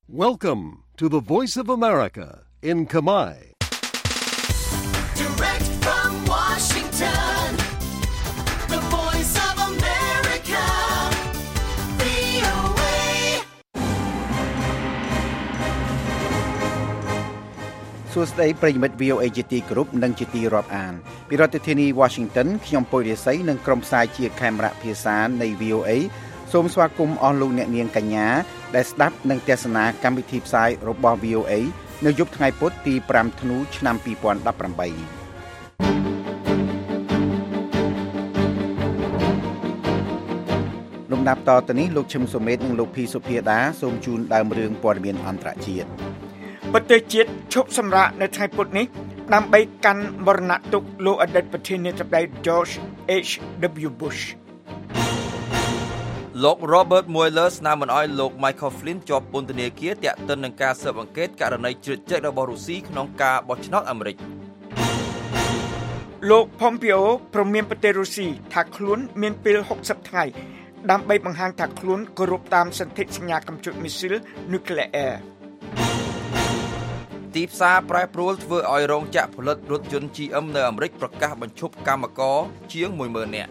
Welcome to the Voice of America in Khmer. Direct from Washington, the Voice of America, VOA. សួស្តីប្រិយមិត្ត VOA ជាទីគោរពនិងជាទីរាប់អានពីរដ្ឋធានី Washington ខ្ញុំពុយរិស័យនិងក្រុមផ្សាយជាខេមរៈភាសានៃ VOA សូមស្វាគមន៍អស់លោកអ្នកនាងកញ្ញាដែលស្ដាប់និងទស្សនាកម្មវិធីផ្សាយរបស់ VOA នៅយប់ថ្ងៃពុធទី5ធ្នូឆ្នាំ2018លំដាប់តទៅនេះលោកឈឹមសុមេតនិងលោកភីសុភាដាសូមជូនដើមរឿងព័ត៌មានអន្តរជាតិប្រទេសជាតិឈប់សម្រាកនៅថ្ងៃពុធនេះដើម្បីកាន់មរណទុក្ខលោកអតីតប្រធានាធិបតី George H.W. Bush លោក Robert Mueller ស្នើមិនអោយលោក Michael Flynn ជាប់ពន្ធនាគារទាក់ទិននឹងការស៊ើបអង្កេតករណីជ្រៀតជ្រែករបស់រុស្ស៊ីក្នុងការបោះឆ្នោតអាមេរិកលោក Pompeo ព្រមានប្រទេសរុស្ស៊ីថាខ្លួនមានពេល60ថ្ងៃដើម្បីបង្ហាញថាខ្លួនគោរពតាមសន្ធិសញ្ញាកម្ពុជាមីស៊ីលនុយក្លេអ៊ែរទីផ្សារប្រែប្រួលធ្វើឲ្យរោងចក្រផលិតរថយន្ត GM នៅអាមេរិកប្រកាសបញ្ឈប់កម្មករជាង 10,000 នាក់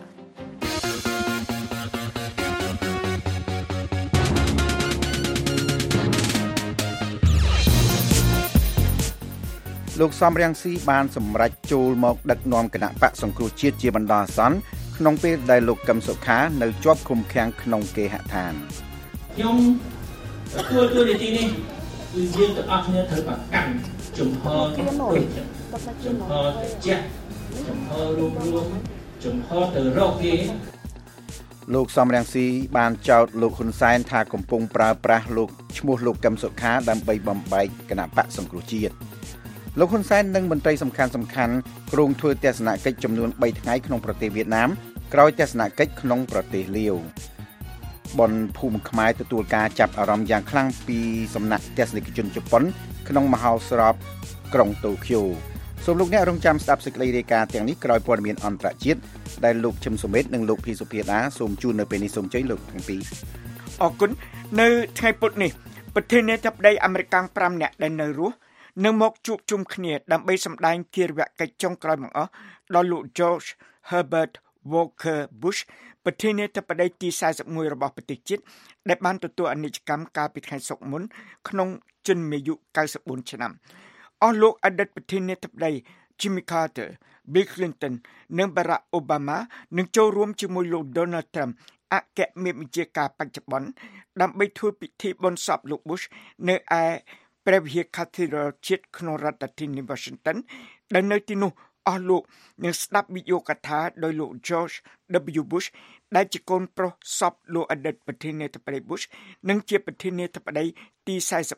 លោកសំរាំងស៊ីបានសម្រេចចូលមកដឹកនាំគណៈបកសង្គ្រោះជាតិជាបណ្ដោះអាសន្នក្នុងពេលដែលលោកកឹមសុខានៅជាប់ឃុំឃាំងក្នុងគេហដ្ឋានខ្ញុំទទួលទូនីតិនេះគឺយើងទាំងអស់គ្នាត្រូវប្រកាន់ជំហរដូចជំហរជាជំហររួមជំហរទៅរកគេលោកសំរាំងស៊ីបានចោទលោកហ៊ុនសែនថាកំពុងប្រើប្រាស់លោកឈ្មោះលោកកឹមសុខាដើម្បីបំបែកគណៈបកសង្គ្រោះជាតិលោកហ៊ុនសែននិងមន្ត្រីសំខាន់គ្រោងធ្វើទស្សនកិច្ចចំនួន3ថ្ងៃក្នុងប្រទេសវៀតណាមក្រោយទស្សនកិច្ចក្នុងប្រទេសលាវបនភូមិខ្មែរទទួលការចាប់អារម្មណ៍យ៉ាងខ្លាំងពីសំណាក់ទស្សនិកជនជប៉ុនក្នុងមហោស្រពក្រុងតូក្យូសូមលោកអ្នករងចាំស្ដាប់សេចក្តីរាយការណ៍ទាំងនេះក្រោយព័ត៌មានអន្តរជាតិដែលលោកឈឹមសុមេតនិងលោកភីសុភាដាសូមជូននៅពេលនេះសូមជ័យលោកទាំងពីរអរគុណនៅថ្ងៃពុធនេះប្រធានាធិបតីអាមេរិក5នាក់ដែលនៅរស់នឹងមកជួបជុំគ្នាដើម្បីសម្ដែងគារវកិច្ចចុងក្រោយបង្អស់ដល់លោក George Herbert Walker Bush ប្រធានាធិបតីទី41របស់ប្រទេសជាតិដែលបានទទួលអនិច្ចកម្មកាលពីថ្ងៃសុក្រមុនក្នុងជន្មាយុ94ឆ្នាំអស់លោកអតីតប្រធានាធិបតី Jimmy Carter, Bill Clinton និង Barack Obama នឹងចូលរួមជាមួយលោក Donald Trump អគ្គមេបញ្ជាការបច្ចុប្បន្នដើម្បីធ្វើពិធីបុណ្យសពលោក Bush នៅឯព្រះវិហារ Cathedral ជាតិក្នុងរដ្ឋធានី Washington ដែលនៅទីនោះអស់លោកនឹងស្ដាប់វិទ្យុកថាដោយលោក George W. Bush ដែលជាកូនប្រុសសពលោកអតីតប្រធានាធិបតី Bush និងជាប្រធានាធិបតីទី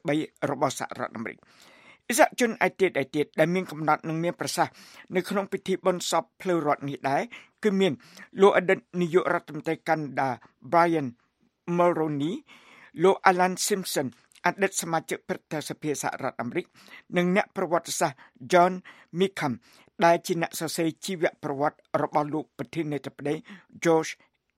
43របស់សហរដ្ឋអាមេរិកឥស្សរជនឯទៀតដែលមានកំណត់និងមានប្រសាសន៍នៅក្នុងពិធីបុណ្យសពផ្លូវរដ្ឋនេះដែរគឺមានលោកអតីតនាយករដ្ឋមន្ត្រីកាណាដា Brian Mulroney លោក Alan Simpson អតីតសមាជិកព្រឹទ្ធសភាសហរដ្ឋអាមេរិកនិងអ្នកប្រវត្តិសាស្ត្រ John Meacham ដែលជាអ្នកសរសេរជីវប្រវត្តិរបស់លោកប្រធានាធិបតី George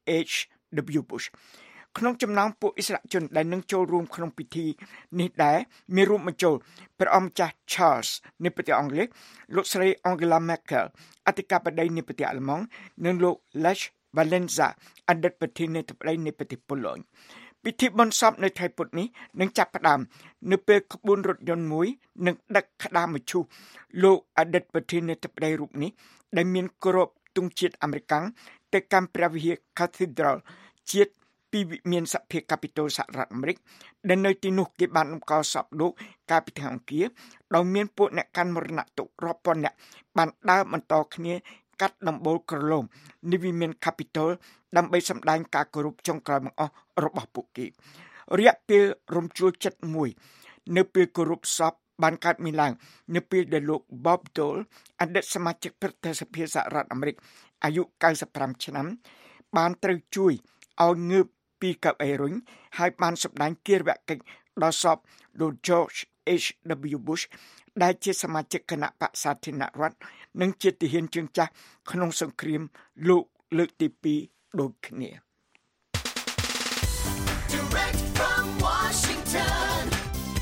H.W. Bush ក្នុងចំណោមពួកឥស្សរជនដែលនឹងចូលរួមក្នុងពិធីនេះដែរមានរួមបញ្ចូលព្រះអង្គម្ចាស់ Charles នៃប្រទេសអង់គ្លេសលោកស្រី Angela Merkel អធិការបតីនៃប្រទេសអាល្លឺម៉ង់និងលោក Lech Walesa អតីតប្រធានាធិបតីនៃប្រទេសប៉ូឡូញពិធីបុណ្យសពនៅថ្ងៃពុធនេះនឹងចាប់ផ្ដើមនៅពេលក្បួនរថយន្តមួយនឹងដឹកក្តារមឈូសលោកអតីតប្រធានាធិបតីរូបនេះដែលមានគ្រាប់ទង់ជាតិអាមេរិកទៅកាន់ព្រះវិហារ Cathedral ជាតិពីវិមានសភាកាពីតូលសហរដ្ឋអាមេរិកដែលនៅទីនោះគេបានតម្កល់សពលោកកាលពីថ្ងៃអង្គារដោយមានពួកអ្នកកាន់មរណទុក្ខរាប់ពាន់នាក់បានដើរបន្តគ្នាកាត់ដំបូលក្រឡូមនៃវិមានកាពីតូលដើម្បីសម្ដែងការគោរពចុងក្រោយបង្អស់របស់ពួកគេរយៈពេលរំជួលចិត្តមួយនៅពេលគោរពសពបានកើតមានឡើងនៅពេលដែលលោក Bob Dole អតីតសមាជិកព្រឹទ្ធសភាសហរដ្ឋអាមេរិកអាយុ95ឆ្នាំបានត្រូវជួយឲ្យងើបពីកៅអីរុញហើយបានសម្ដែងគារវកិច្ចដល់សពលោក George H.W. Bush ដែលជាសមាជិកគណៈបក្សសាធារណរដ្ឋនិងជាទាហានជើងចាស់ក្នុងសង្គ្រាមលោកលើកទី2ដូចគ្នា Direct from Washington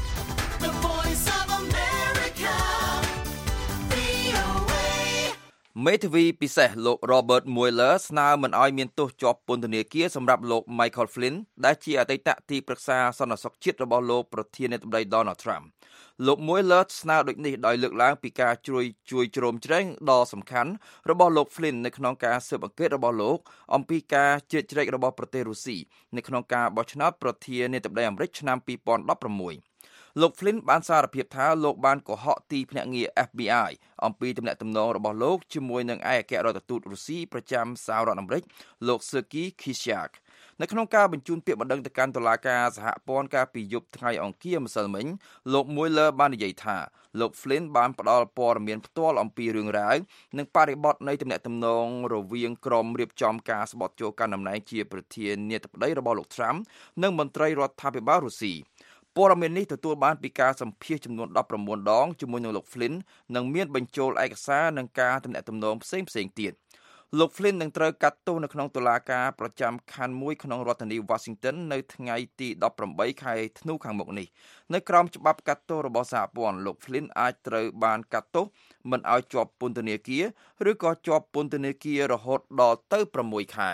មេធាវីពិសេសលោក Robert Mueller ស្នើមិនឲ្យមានទោសជាប់ពន្ធនាគារសម្រាប់លោក Michael Flynn ដែលជាអតីតទីប្រឹក្សាសន្តិសុខជាតិរបស់លោកប្រធានាធិបតី Donald Trump លោក Mueller ស្នើដូចនេះដោយលើកឡើងពីការជួយជ្រោមជ្រែងដ៏សំខាន់របស់លោក Flynn នៅក្នុងការស៊ើបអង្កេតរបស់លោកអំពីការជ្រៀតជ្រែករបស់ប្រទេសរុស្ស៊ីនៅក្នុងការបោះឆ្នោតប្រធានាធិបតីអាមេរិកឆ្នាំ2016លោក Flynn បានសារភាពថាលោកបានកុហកទីភ្នាក់ងារ FBI អំពីទំនាក់ទំនងរបស់លោកជាមួយនឹងឯកអគ្គរដ្ឋទូតរុស្ស៊ីប្រចាំសហរដ្ឋអាមេរិកលោក Sergei Kislyak នៅក្នុងការបញ្ជូនពាក្យបណ្ដឹងទៅកាន់តុលាការសហព័ន្ធកាលពីយប់ថ្ងៃអង្គារម្សិលមិញលោក Mueller បាននិយាយថាលោក Flynn បានផ្ដល់ព័ត៌មានផ្ទាល់អំពីរឿងរ៉ាវនិងបរិបទនៃទំនាក់ទំនងរវាងក្រុមរៀបចំការស្បត់ចូលកាន់តំណែងជាប្រធានាធិបតីរបស់លោក Trump និងមន្ត្រីរដ្ឋាភិបាលរុស្ស៊ីព័ត៌មាននេះទទួលបានពីការសម្ភាសចំនួន19ដងជាមួយនឹងលោក Flynn និងមានបញ្ចូលឯកសារនិងការទំនាក់ទំនងផ្សេងៗទៀតលោក Flynn នឹងត្រូវកាត់ទោសនៅក្នុងតុលាការប្រចាំខណ្ឌមួយក្នុងរដ្ឋធានី Washington នៅថ្ងៃទី18ខែធ្នូខាងមុខនេះនៅក្រោមច្បាប់កាត់ទោសរបស់សហព័ន្ធលោក Flynn អាចត្រូវបានកាត់ទោសមិនឲ្យជាប់ពន្ធនាគារឬក៏ជាប់ពន្ធនាគាររហូតដល់ទៅ6ខែ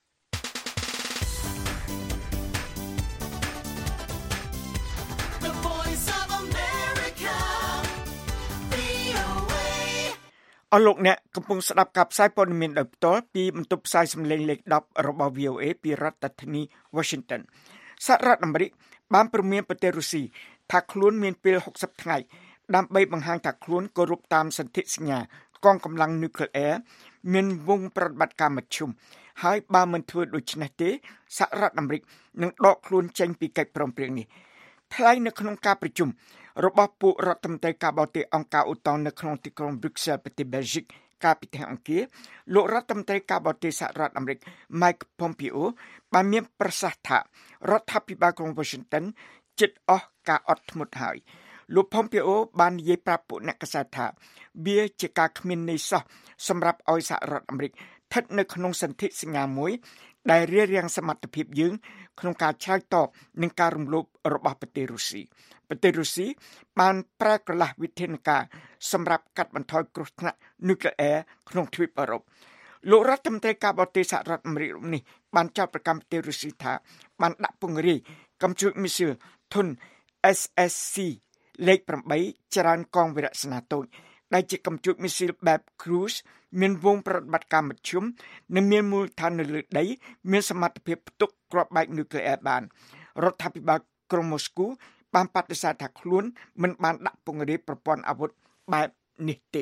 អស់លោកអ្នកកំពុងស្ដាប់ការផ្សាយព័ត៌មានដោយផ្ទាល់ពីបន្ទប់ផ្សាយសំឡេងលេខ10របស់ VOA ពីរដ្ឋធានី Washington សហរដ្ឋអាមេរិកបានព្រមានប្រទេសរុស្ស៊ីថាខ្លួនមានពេល60ថ្ងៃដើម្បីបង្ហាញថាខ្លួនគោរពតាមសន្ធិសញ្ញាកងកម្លាំងនុយក្លេអ៊ែរមានវងប្រតិបត្តិការមធ្យមហើយបើមិនធ្វើដូច្នេះទេសហរដ្ឋអាមេរិកនឹងដកខ្លួនចេញពីកិច្ចព្រមព្រៀងនេះថ្លែងនៅក្នុងការប្រជុំរបស់ពួករដ្ឋមន្ត្រីការបរទេសអង្គការអូតាននៅក្នុងទីក្រុង Brussels ប្រទេស Belgium កាលពីថ្ងៃអង្គារលោករដ្ឋមន្ត្រីការបរទេសសហរដ្ឋអាមេរិក Mike Pompeo បានមានប្រសាសន៍ថារដ្ឋាភិបាលក្រុង Washington ជិតអស់ការអត់ធ្មត់ហើយលោក Pompeo បាននិយាយប្រាប់ពួកអ្នកកាសែតថាវាជាការគ្មានន័យសោះសម្រាប់ឲ្យសហរដ្ឋអាមេរិកស្ថិតនៅក្នុងសន្ធិសញ្ញាមួយដែលរារាំងសមត្ថភាពយើងក្នុងការឆ្លើយតបនឹងការរំលោភរបស់ប្រទេសរុស្ស៊ីប្រទេសរុស្ស៊ីបានប្រើកលះវិធានការសម្រាប់កាត់បន្ថយគ្រោះថ្នាក់នុយក្លេអ៊ែរក្នុងទ្វីបអឺរ៉ុបលោករដ្ឋមន្ត្រីការបរទេសសហរដ្ឋអាមេរិកនេះបានចោទប្រកាន់ប្រទេសរុស្ស៊ីថាបានដាក់ពង្រាយកាំជ្រួចមីស៊ីលធុន SSC លេខ8ច្រើនកងវិរៈសេនាតូចដែលជាកាំជ្រួចមីស៊ីលបែប Cruise មានវងប្រតិបត្តិការមធ្យមនិងមានមូលដ្ឋាននៅលើដីមានសមត្ថភាពផ្ទុកគ្រាប់បែកនុយក្លេអ៊ែរបានរដ្ឋាភិបាលក្រុងម៉ូស្គូបានបដិសេធថាខ្លួនមិនបានដាក់ពង្រាយប្រព័ន្ធអាវុធបែបនេះទេ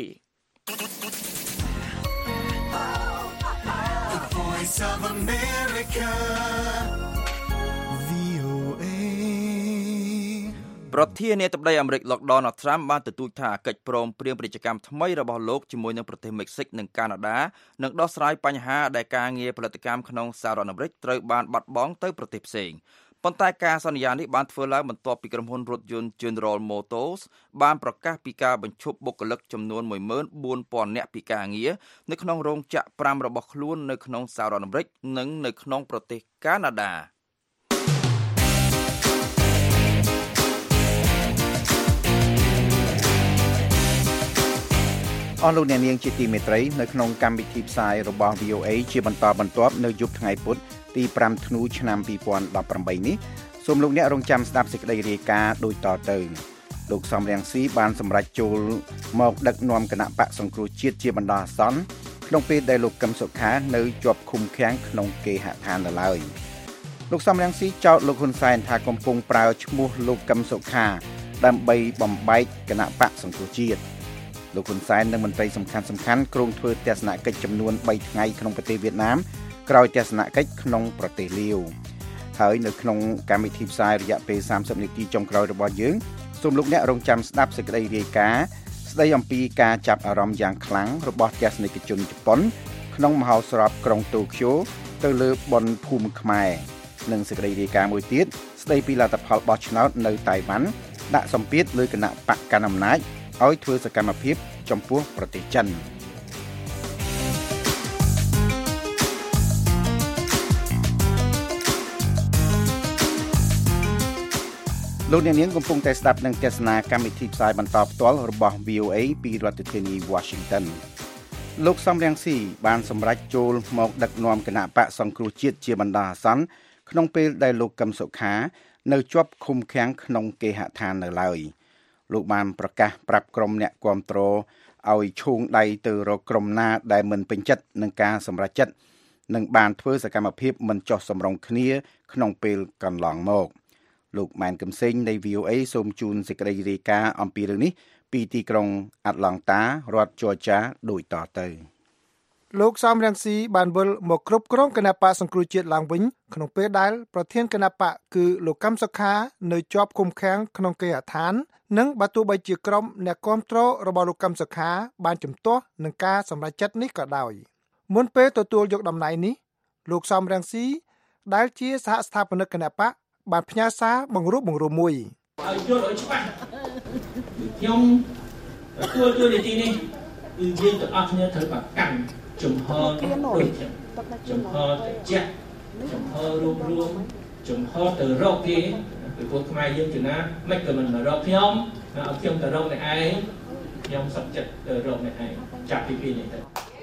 The Voice of America VOA ប្រធានាធិបតីអាមេរិកលោក Donald Trump បានទទូចថាកិច្ចព្រមព្រៀងពាណិជ្ជកម្មថ្មីរបស់លោកជាមួយនឹងប្រទេសមិចស៊ិកនិងកាណាដានឹងដោះស្រាយបញ្ហាដែលការងារផលិតកម្មក្នុងសហរដ្ឋអាមេរិកត្រូវបានបាត់បង់ទៅប្រទេសផ្សេងប៉ុន្តែការសន្យានេះបានធ្វើឡើងបន្ទាប់ពីក្រុមហ៊ុនរថយន្ត General Motors បានប្រកាសពីការបញ្ឈប់បុគ្គលិកចំនួន 14,000 នាក់ពីការងារនៅក្នុងរោងចក្រ5របស់ខ្លួននៅក្នុងសហរដ្ឋអាមេរិកនិងនៅក្នុងប្រទេសកាណាដាអស់លោកអ្នកនាងជាទីមេត្រីនៅក្នុងកម្មវិធីផ្សាយរបស់ VOA ជាបន្តបន្ទាប់នៅយប់ថ្ងៃពុធទី5ធ្នូឆ្នាំ2018នេះសូមលោកអ្នករងចាំស្ដាប់សេចក្តីរាយការណ៍ដូចតទៅលោកសំរងស៊ីបានសម្រេចចូលមកដឹកនាំគណៈបកសង្គ្រោះជាតិជាបណ្ដោះអាសន្នក្នុងពេលដែលលោកកឹមសុខានៅជាប់ឃុំឃាំងក្នុងគេហដ្ឋាននៅឡើយលោកសំរងស៊ីចោទលោកហ៊ុនសែនថាកំពុងប្រើឈ្មោះលោកកឹមសុខាដើម្បីបំបែកគណៈបកសង្គ្រោះជាតិលោកហ៊ុនសែននិងមន្ត្រីសំខាន់ៗគ្រោងធ្វើទស្សនកិច្ចចំនួន3ថ្ងៃក្នុងប្រទេសវៀតណាមក្រោយទស្សនកិច្ចក្នុងប្រទេសលាវហើយនៅក្នុងកម្មវិធីផ្សាយរយៈពេល30នាទីចុងក្រោយរបស់យើងសូមលោកអ្នករងចាំស្ដាប់សេចក្តីរាយការណ៍ស្ដីអំពីការចាប់អារម្មណ៍យ៉ាងខ្លាំងរបស់ទស្សនិកជនជប៉ុនក្នុងមហោស្រពក្រុងតូក្យូទៅលើបុណ្យភូមិខ្មែរនិងសេចក្តីរាយការណ៍មួយទៀតស្ដីពីលទ្ធផលបោះឆ្នោតនៅតៃវ៉ាន់ដាក់សម្ពាធលើគណៈបកកណ្ដាលអំណាចឲ្យធ្វើសកម្មភាពចំពោះប្រទេសចិនលោកអ្នកនាងកំពុងតែស្ដាប់នឹងទស្សនាកម្មវិធីផ្សាយបន្តផ្ទាល់របស់ VOA ពីរដ្ឋធានី Washington លោកសំរងស៊ីបានសម្រេចចូលមកដឹកនាំគណៈបកសង្គ្រោះជាតិជាបណ្ដោះអាសន្នក្នុងពេលដែលលោកកឹមសុខានៅជាប់ឃុំឃាំងក្នុងគេហដ្ឋាននៅឡើយលោកបានប្រកាសប្រាប់ក្រុមអ្នកគាំទ្រឲ្យឈូងដៃទៅរកក្រុមណាដែលមិនពេញចិត្តនឹងការសម្រេចចិត្តនិងបានធ្វើសកម្មភាពមិនចោះសម្រុងគ្នាក្នុងពេលកន្លងមកលោកម៉ែនកឹមសេងនៃ VOA សូមជូនសេចក្តីរាយការណ៍អំពីរឿងនេះពីទីក្រុងអាត្លង់តារដ្ឋ Georgia ដូចតទៅលោកសំរងស៊ីបានវិលមកគ្រប់គ្រងគណៈបកសង្គ្រោះជាតិឡើងវិញក្នុងពេលដែលប្រធានគណៈបកគឺលោកកឹមសុខានៅជាប់ឃុំឃាំងក្នុងគេហដ្ឋាននិងបើទោះបីជាក្រុមអ្នកគាំទ្ររបស់លោកកឹមសុខាបានជំទាស់នឹងការសម្រេចចិត្តនេះក៏ដោយមុនពេលទទួលយកតំណែងនេះលោកសំរងស៊ីដែលជាសហស្ថាបនិកគណៈបកបានផ្ញើសារបង្រួបបង្រួមមួយឲ្យយល់ឲ្យច្បាស់ខ្ញុំទទួលទូនីតិនេះគឺយើងទាំងអស់គ្នាត្រូវប្រកាន់ចំហដូចចំហត្រជាក់ចំហរួមចំហទៅរកគេពីពួកខ្មែរយើងចំណាមិនក៏មិនមករកខ្ញុំឲ្យខ្ញុំទៅរកអ្នកឯងខ្ញុំសុខចិត្តទៅរកអ្នកឯងចាប់ពីពេលនេះទៅ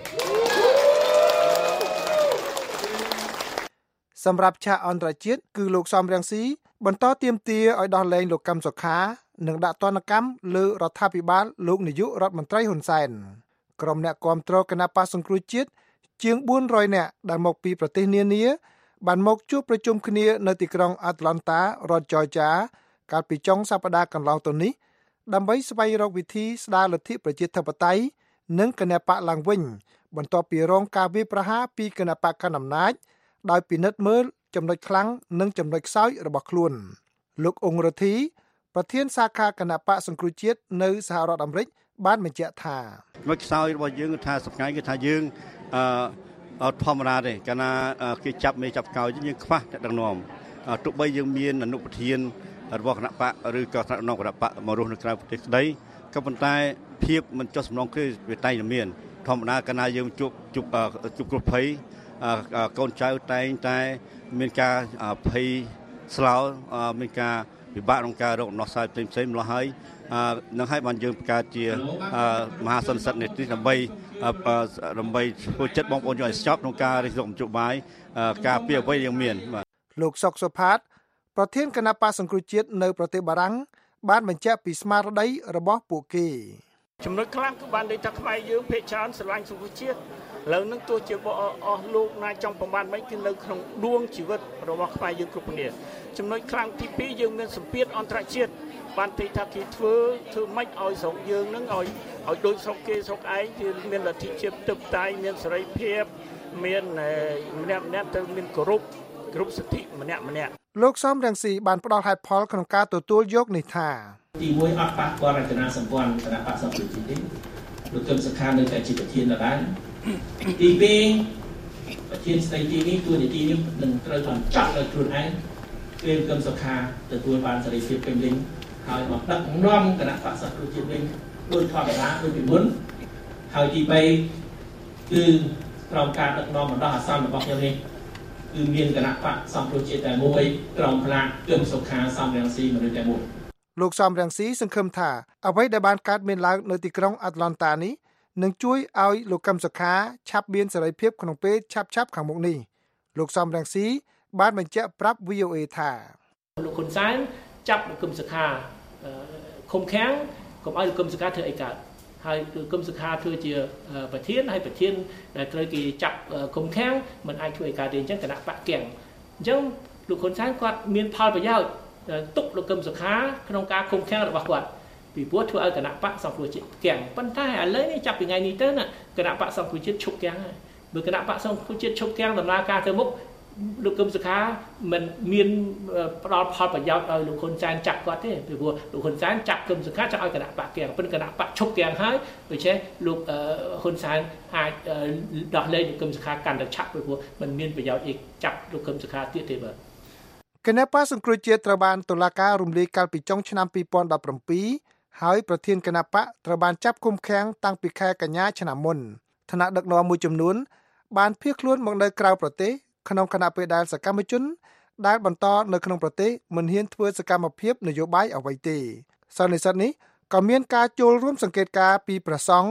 សម្រាប់ឆាកអន្តរជាតិគឺលោកសំរងស៊ីបន្តទាមទារឲ្យដោះលែងលោកកឹមសុខានិងដាក់ទណ្ឌកម្មលើរដ្ឋាភិបាលលោកនាយករដ្ឋមន្ត្រីហ៊ុនសែនក្រុមអ្នកគាំទ្រគណៈបកសង្គ្រោះជាតិជាង400នាក់ដែលមកពីប្រទេសនានាបានមកជួបប្រជុំគ្នានៅទីក្រុងអាត្លង់តារដ្ឋ Georgia កាលពីចុងសប្តាហ៍កន្លងទៅនេះដើម្បីស្វែងរកវិធីស្ដារលទ្ធិប្រជាធិបតេយ្យនិងគណៈបកឡើងវិញបន្ទាប់ពីរងការវាយប្រហារពីគណៈបកកណ្ដាលអំណាចដោយពិនិត្យមើលចំណុចខ្លាំងនិងចំណុចខ្សោយរបស់ខ្លួនលោកអ៊ុងរ៉ូធីប្រធានសាខាគណៈបកសង្គ្រោះជាតិនៅសហរដ្ឋអាមេរិកបានបញ្ជាក់ថាចំណុចខ្សោយរបស់យើងគឺថាសប្តាហ៍គឺថាយើងអត់ធម្មតាទេកាលណាគេចាប់មេចាប់កោយយើងខ្វះតែដឹកនាំទោះបីយើងមានអនុប្រធានរបស់គណៈបកឬក៏ថ្នាក់ដឹកនាំគណៈបកមករស់នៅក្រៅប្រទេសក្តីក៏ប៉ុន្តែភាពមិនចុះសំណងគ្នាវាតែងតែមានធម្មតាកាលណាយើងជួបគ្រប់ភ័យកូនចៅតែងតែមានការភ័យស្លោមានការពិបាកក្នុងការរកដំណោះស្រាយផ្សេងៗម្ល៉េះហើយនឹងឲ្យបានយើងបង្កើតជាមហាសន្និសីទនេះដើម្បីធ្វើចិត្តបងប្អូនយើងឲ្យស្ចប់ក្នុងការរិះគន់នយោបាយការពីអ្វីយ៉ាងមានបាទលោកសុកសុផាតប្រធានគណៈបកសង្គ្រោះជាតិនៅប្រទេសបារាំងបានបញ្ជាក់ពីស្មារតីរបស់ពួកគេចំណុចខ្លះគឺបានន័យថាខ្មែរយើងភាគច្រើនស្រឡាញ់សង្គ្រោះជាតិឥឡូវនឹងទោះជាអស់លោកណាចង់ប្រមាណមិនគឺនៅក្នុងដួងជីវិតរបស់ខ្មែរយើងគ្រប់គ្នាចំណុចខ្លាំងទី2យើងមានសម្ពាធអន្តរជាតិបានទីថាគេធ្វើម៉េចឲ្យស្រុកយើងនឹងឲ្យដូចស្រុកគេស្រុកឯងគឺមានលទ្ធិជាតិទឹកតែមានសេរីភាពមានម្នាក់ទៅមានគ្រប់សិទ្ធិម្នាក់លោកសំរងស៊ីបានផ្ដល់ហេតុផលក្នុងការទទួលយកនេះថាទី1អត់ប៉ះពាល់រចនាសម្ព័ន្ធគណៈបកសង្គ្រោះជាតិទេលោកកឹមសុខានៅតែជាប្រធានដដែលទី2ប្រធានស្ដីទីនេះទួលនីតិនេះនឹងត្រូវបានចាត់ដោយខ្លួនឯងពេលកឹមសុខាទទួលបានសេរីភាពពេញលេញហើយមកដឹកនាំគណៈបកសង្គ្រោះជាតិវិញដោយធម្មតាដូចពីមុនហើយទី3គឺក្រោមការដឹកនាំបណ្ដោះអាសន្នរបស់ខ្ញុំនេះគឺមានគណៈបកសង្គ្រោះជាតិតែមួយក្រោមផ្លាកកឹមសុខាសំរងស៊ីមនុស្សតែមួយលោកសំរងស៊ីសង្ឃឹមថាអ្វីដែលបានកើតមានឡើងនៅទីក្រុងអាត្លង់តានេះនឹងជួយឲ្យលោកកឹមសុខាឆាប់មានសេរីភាពក្នុងពេលឆាប់ខាងមុខនេះលោកសំរងស៊ីបានបញ្ជាក់ប្រាប់ VOA ថាលោកហ៊ុនសែនចាប់លោកកឹមសុខាឃុំឃាំងកុំឲ្យលោកកឹមសុខាធ្វើអីកើតហើយលោកកឹមសុខាធ្វើជាប្រធានហើយប្រធានដែលត្រូវគេចាប់ឃុំឃាំងមិនអាចធ្វើអីកើតទេអញ្ចឹងគណៈបកកៀងអញ្ចឹងលោកហ៊ុនសែនគាត់មានផលប្រយោជន៍ទុកលោកកឹមសុខាក្នុងការឃុំឃាំងរបស់គាត់ពីព្រោះធ្វើឲ្យគណៈបកសង្គ្រោះជាតិកៀងប៉ុន្តែឥឡូវនេះចាប់ពីថ្ងៃនេះទៅណាគណៈបកសង្គ្រោះជាតិឈប់កៀងហើយបើគណៈបកសង្គ្រោះជាតិឈប់កៀងដំណើរការទៅមុខលោកកឹមសុខាមិនមានផ្ដល់ផលប្រយោជន៍ឲ្យលោកហ៊ុនសែនចាប់គាត់ទេពីព្រោះលោកហ៊ុនសែនចាប់កឹមសុខាចាប់ឲ្យគណៈបកកៀងប៉ុន្តែគណៈបកឈប់កៀងហើយដូច្នេះលោកហ៊ុនសែនអាចដោះលែងលោកកឹមសុខាកាន់តែឆាប់ពីព្រោះមិនមានប្រយោជន៍អីចាប់លោកកឹមសុខាទៀតទេបាទគណៈបកសង្គ្រោះជាតិត្រូវបានតុលាការរំលាយកាលពីចុងឆ្នាំ2017ហើយប្រធានគណៈបកត្រូវបានចាប់ឃុំឃាំងតាំងពីខែកញ្ញាឆ្នាំមុនថ្នាក់ដឹកនាំមួយចំនួនបានភៀសខ្លួនមកនៅក្រៅប្រទេសក្នុងគណៈពេលដែលសកម្មជនដែលបន្តនៅក្នុងប្រទេសមិនហ៊ានធ្វើសកម្មភាពនយោបាយអ្វីទេសន្និសីទនេះក៏មានការចូលរួមសង្កេតការណ៍ពីព្រះសង្ឃ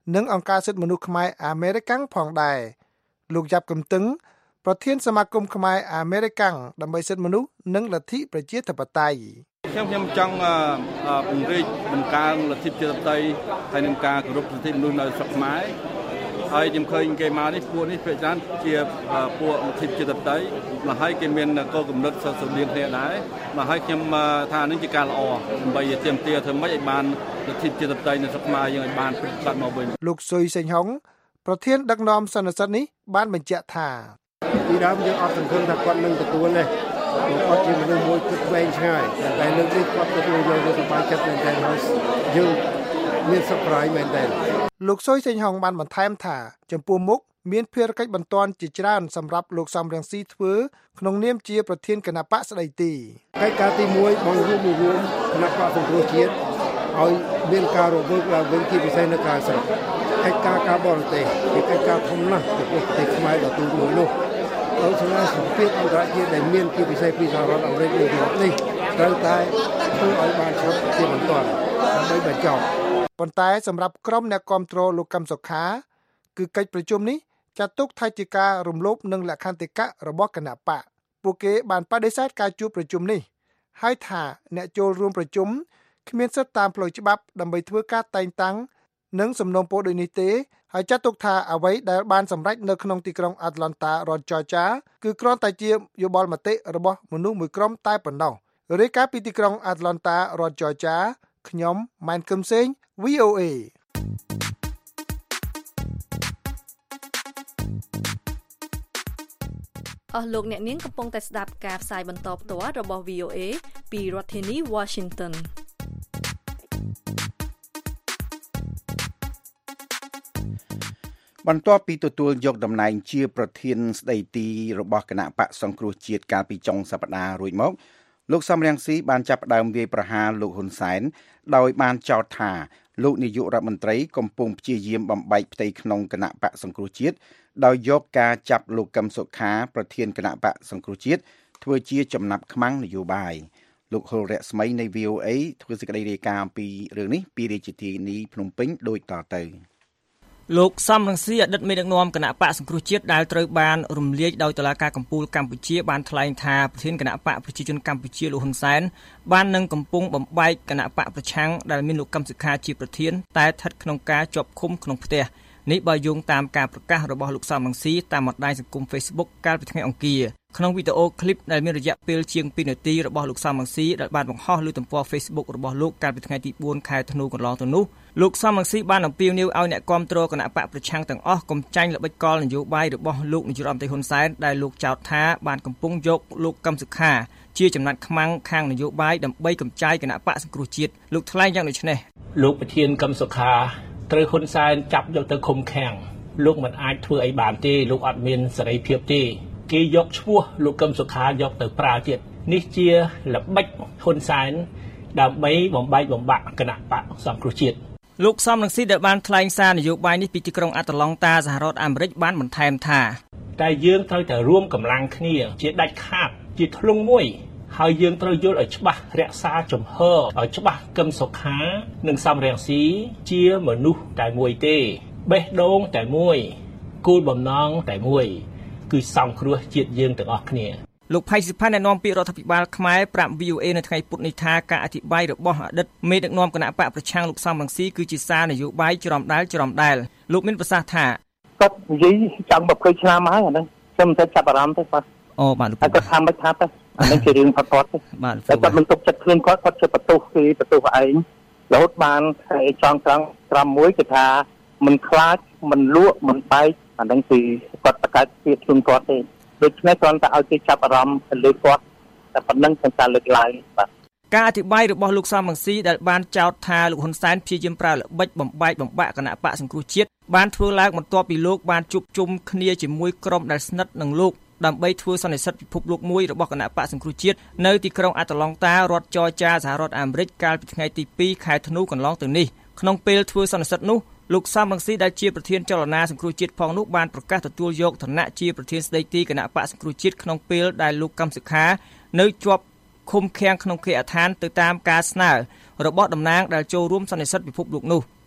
និងអង្គការសិទ្ធិមនុស្សខ្មែរអាមេរិកាំងផងដែរលោកយ៉ាប់កំទឹងប្រធានសមាគមខ្មែរអាមេរិកាំងដើម្បីសិទ្ធិមនុស្សនិងលទ្ធិប្រជាធិបតេយ្យខ្ញុំចង់ពង្រីកបង្កើនលទ្ធិប្រជាធិបតេយ្យហើយនឹងការគោរពសិទ្ធិមនុស្សនៅស្រុកខ្មែរហើយខ្ញុំឃើញគេមកនេះពួកនេះភាគច្រើនជាពួកលទ្ធិប្រជាធិបតេយ្យមកហើយគេមានគោលគំនិតស្រដៀងគ្នាដែរមកហើយខ្ញុំថានេះជាការល្អដើម្បីទាមទារធ្វើម៉េចឲ្យបានលទ្ធិប្រជាធិបតេយ្យនៅស្រុកខ្មែរយើងឲ្យបានពិតប្រាកដមកវិញលោកស៊ុយសេងហុងប្រធានដឹកនាំសន្និសីទនេះបានបញ្ជាក់ថាពីដើមយើងអត់សង្ឃឹមថាគាត់នឹងទទួលទេគាត់ជាមនុស្សមួយគិតវែងឆ្ងាយតែលើកនេះគាត់ទទួលយកទៅសប្បាយចិត្តមែនទែនហើយយើងមាន surprise មែនទែនលោកស៊ុយសេងហុងបានបន្ថែមថាចំពោះមុខមានភារកិច្ចបន្ទាន់ជាច្រើនសម្រាប់លោកសំរងស៊ីធ្វើក្នុងនាមជាប្រធានគណៈបក្សស្ដីទីកិច្ចការទី1បងរួមគណៈបក្សសង្គ្រោះជាតិឲ្យមានការរវើកឡើងវិញជាពិសេសនៅក្រៅស្រុកកិច្ចការការបរទេសជាកិច្ចការធំណាស់ចំពោះប្រទេសខ្មែរដ៏ទូមួយនោះដោយសារសម្ពាធអន្តរជាតិដែលមានជាពិសេសពីសហរដ្ឋអាមេរិកនិងយុរ៉ុបនេះត្រូវតែធ្វើឲ្យបានឆាប់ជាបន្ទាន់ដើម្បីបញ្ចប់ប៉ុន្តែសម្រាប់ក្រុមអ្នកគាំទ្រលោកកឹមសុខាគឺកិច្ចប្រជុំនេះចាត់ទុកថាជាការរំលោភនឹងលក្ខន្តិកៈរបស់គណៈបកពួកគេបានបដិសេធការជួបប្រជុំនេះហើយថាអ្នកចូលរួមប្រជុំគ្មានសិទ្ធិតាមផ្លូវច្បាប់ដើម្បីធ្វើការតែងតាំងនិងសំណូមពរដូចនេះទេហើយចាត់ទុកថាអ្វីដែលបានសម្រេចនៅក្នុងទីក្រុងអាត្លង់តារដ្ឋច័រចាគឺគ្រាន់តែជាយោបល់មតិរបស់មនុស្សមួយក្រុមតែប៉ុណ្ណោះរាយការណ៍ពីទីក្រុងអាត្លង់តារដ្ឋច័រចាខ្ញុំម៉ែនគឹមសេង VOA អស់លោកអ្នកនាងកំពុងតែស្ដាប់ការផ្សាយបន្តផ្ទាល់របស់ VOA ពីរដ្ឋធានី Washington បន្ទាប់ពីទទួលយកតំណែងជាប្រធានស្ដីទីរបស់គណៈបក្សសង្គ្រោះជាតិកាលពីចុងសប្តាហ៍រួចមកលោកសំរងស៊ីបានចាប់ផ្ដើមវាយប្រហារលោកហ៊ុនសែនដោយបានចោទថាលោកនាយករដ្ឋមន្ត្រីកំពុងព្យាយាមបំបែកផ្ទៃក្នុងគណៈបក្សសង្គ្រោះជាតិដោយយកការចាប់លោកកឹមសុខាប្រធានគណៈបក្សសង្គ្រោះជាតិធ្វើជាចំណាប់ខ្មាំងនយោបាយលោកហុលរស្មីនៃ VOA ធ្វើសេចក្តីរាយការណ៍ពីរឿងនេះពីរាជធានីភ្នំពេញដូចតទៅលោកសំរងស៊ីអតីតមេដឹកនាំគណៈបកសង្គ្រោះជាតិដែលត្រូវបានរំលាយដោយតុលាការកំពូលកម្ពុជាបានថ្លែងថាប្រធានគណៈបកប្រជាជនកម្ពុជាលោកហ៊ុនសែនបាននឹងកំពុងបំបែកគណៈបកប្រឆាំងដែលមានលោកកឹមសុខាជាប្រធានតែស្ថិតក្នុងការជាប់ឃុំក្នុងផ្ទះនេះបើយោងតាមការប្រកាសរបស់លោកសំរងស៊ីតាមបណ្ដាញសង្គម Facebook កាលពីថ្ងៃអង្គារក្នុងវីដេអូឃ្លីបដែលមានរយៈពេលជាង2នាទីរបស់លោកសំរងស៊ីដែលបានបង្ហោះលើទំព័រ Facebook របស់លោកកាលពីថ្ងៃទី4ខែធ្នូកន្លងទៅនោះលោកសំរងស៊ីបានអំពាវនាវឲ្យអ្នកគាំទ្រគណៈបកប្រឆាំងទាំងអស់កុំចាញ់ល្បិចកលនយោបាយរបស់លោកនាយករដ្ឋមន្ត្រីហ៊ុនសែនដែលលោកចោទថាបានកំពុងយកលោកកឹមសុខាជាចំណាត់ខ្មាំងខាងនយោបាយដើម្បីកម្ចាយគណៈបកសង្គ្រោះជាតិលោកថ្លែងយ៉ាងដូចនេះលោកប្រធានកឹមសុខាត្រូវហ៊ុនសែនចាប់យកទៅឃុំឃាំងលោកមិនអាចធ្វើអីបានទេលោកអត់មានសេរីភាពទេគេយកឈ្មោះលោកកឹមសុខាយកទៅប្រើទៀតនេះជាល្បិចហ៊ុនសែនដើម្បីបំបែកបំបាក់គណៈបកសង្គ្រោះជាតិលោកសំរងស៊ីដែលបានថ្លែងសារនយោបាយនេះពីទីក្រុងអាត្លង់តាសហរដ្ឋអាមេរិកបានបន្ថែមថាតែយើងត្រូវតែរួមកម្លាំងគ្នាជាដាច់ខាតជាធ្លុងមួយហើយយើងត្រូវយល់ឲ្យច្បាស់រក្សាជំហរឲ្យច្បាស់កឹមសុខានិងសំរងស៊ីជាមនុស្សតែមួយទេបេះដូងតែមួយគោលបំណងតែមួយគឺសង្គ្រោះជាតិយើងទាំងអស់គ្នាលោកផៃសិផានអ្នកនាំពាក្យរដ្ឋាភិបាលខ្មែរប្រាប់ VOA នៅថ្ងៃពុធនេះថាការអធិប្បាយរបស់អតីតមេដឹកនាំគណៈបកប្រឆាំងលោកសំរងស៊ីគឺជាសារនយោបាយច្រំដែលលោកមានប្រសាសន៍ថាគាត់និយាយចង់20ឆ្នាំហើយអាហ្នឹងខ្ញុំមិនចាប់អារម្មណ៍ទេបាទអូបាទលោកគាត់ថាមិនថាទេអានេះជារឿងផុតៗទេបាទតែគាត់មិនទុកចិត្តខ្លួនគាត់ជាបន្ទោសគេបន្ទោសឯងរហូតបានឯចង់ត្រង់មួយគឺថាមិនខ្លាចមិនលក់មិនបែកអាហ្នឹងគឺគាត់បង្កើតពីខ្លួនគាត់ទេដូច្នេះគ្រាន់តែឲ្យគេចាប់អារម្មណ៍ទៅលើគាត់តែប៉ុណ្្នឹងខ្ញុំតែលើកឡើងបាទការអធិប្បាយរបស់លោកសំរងស៊ីដែលបានចោទថាលោកហ៊ុនសែនព្យាយាមប្រើល្បិចបំបែកបំបាក់គណៈបកសង្គ្រោះជាតិបានធ្វើឡើងបន្ទាប់ពីលោកបានជួបជុំគ្នាជាមួយក្រុមដែលស្និទ្ធនឹងលោកដើម្បីធ្វើសន្និសីទពិភពលោកមួយរបស់គណៈបកសង្គ្រោះជាតិនៅទីក្រុងអាត្លង់តារដ្ឋច័រចាសហរដ្ឋអាមេរិកកាលពីថ្ងៃទី2ខែធ្នូកន្លងទៅនេះក្នុងពេលធ្វើសន្និសីទនោះលោកសំរងស៊ីដែលជាប្រធានចលនាសង្គ្រោះជាតិផងនោះបានប្រកាសទទួលយកឋានៈជាប្រធានស្ដីទីគណៈបកសង្គ្រោះជាតិក្នុងពេលដែលលោកកឹមសុខានៅជាប់ឃុំឃាំងក្នុងគេហដ្ឋានទៅតាមការស្នើរបស់តំណាងដែលចូលរួមសន្និសីទពិភពលោកនោះ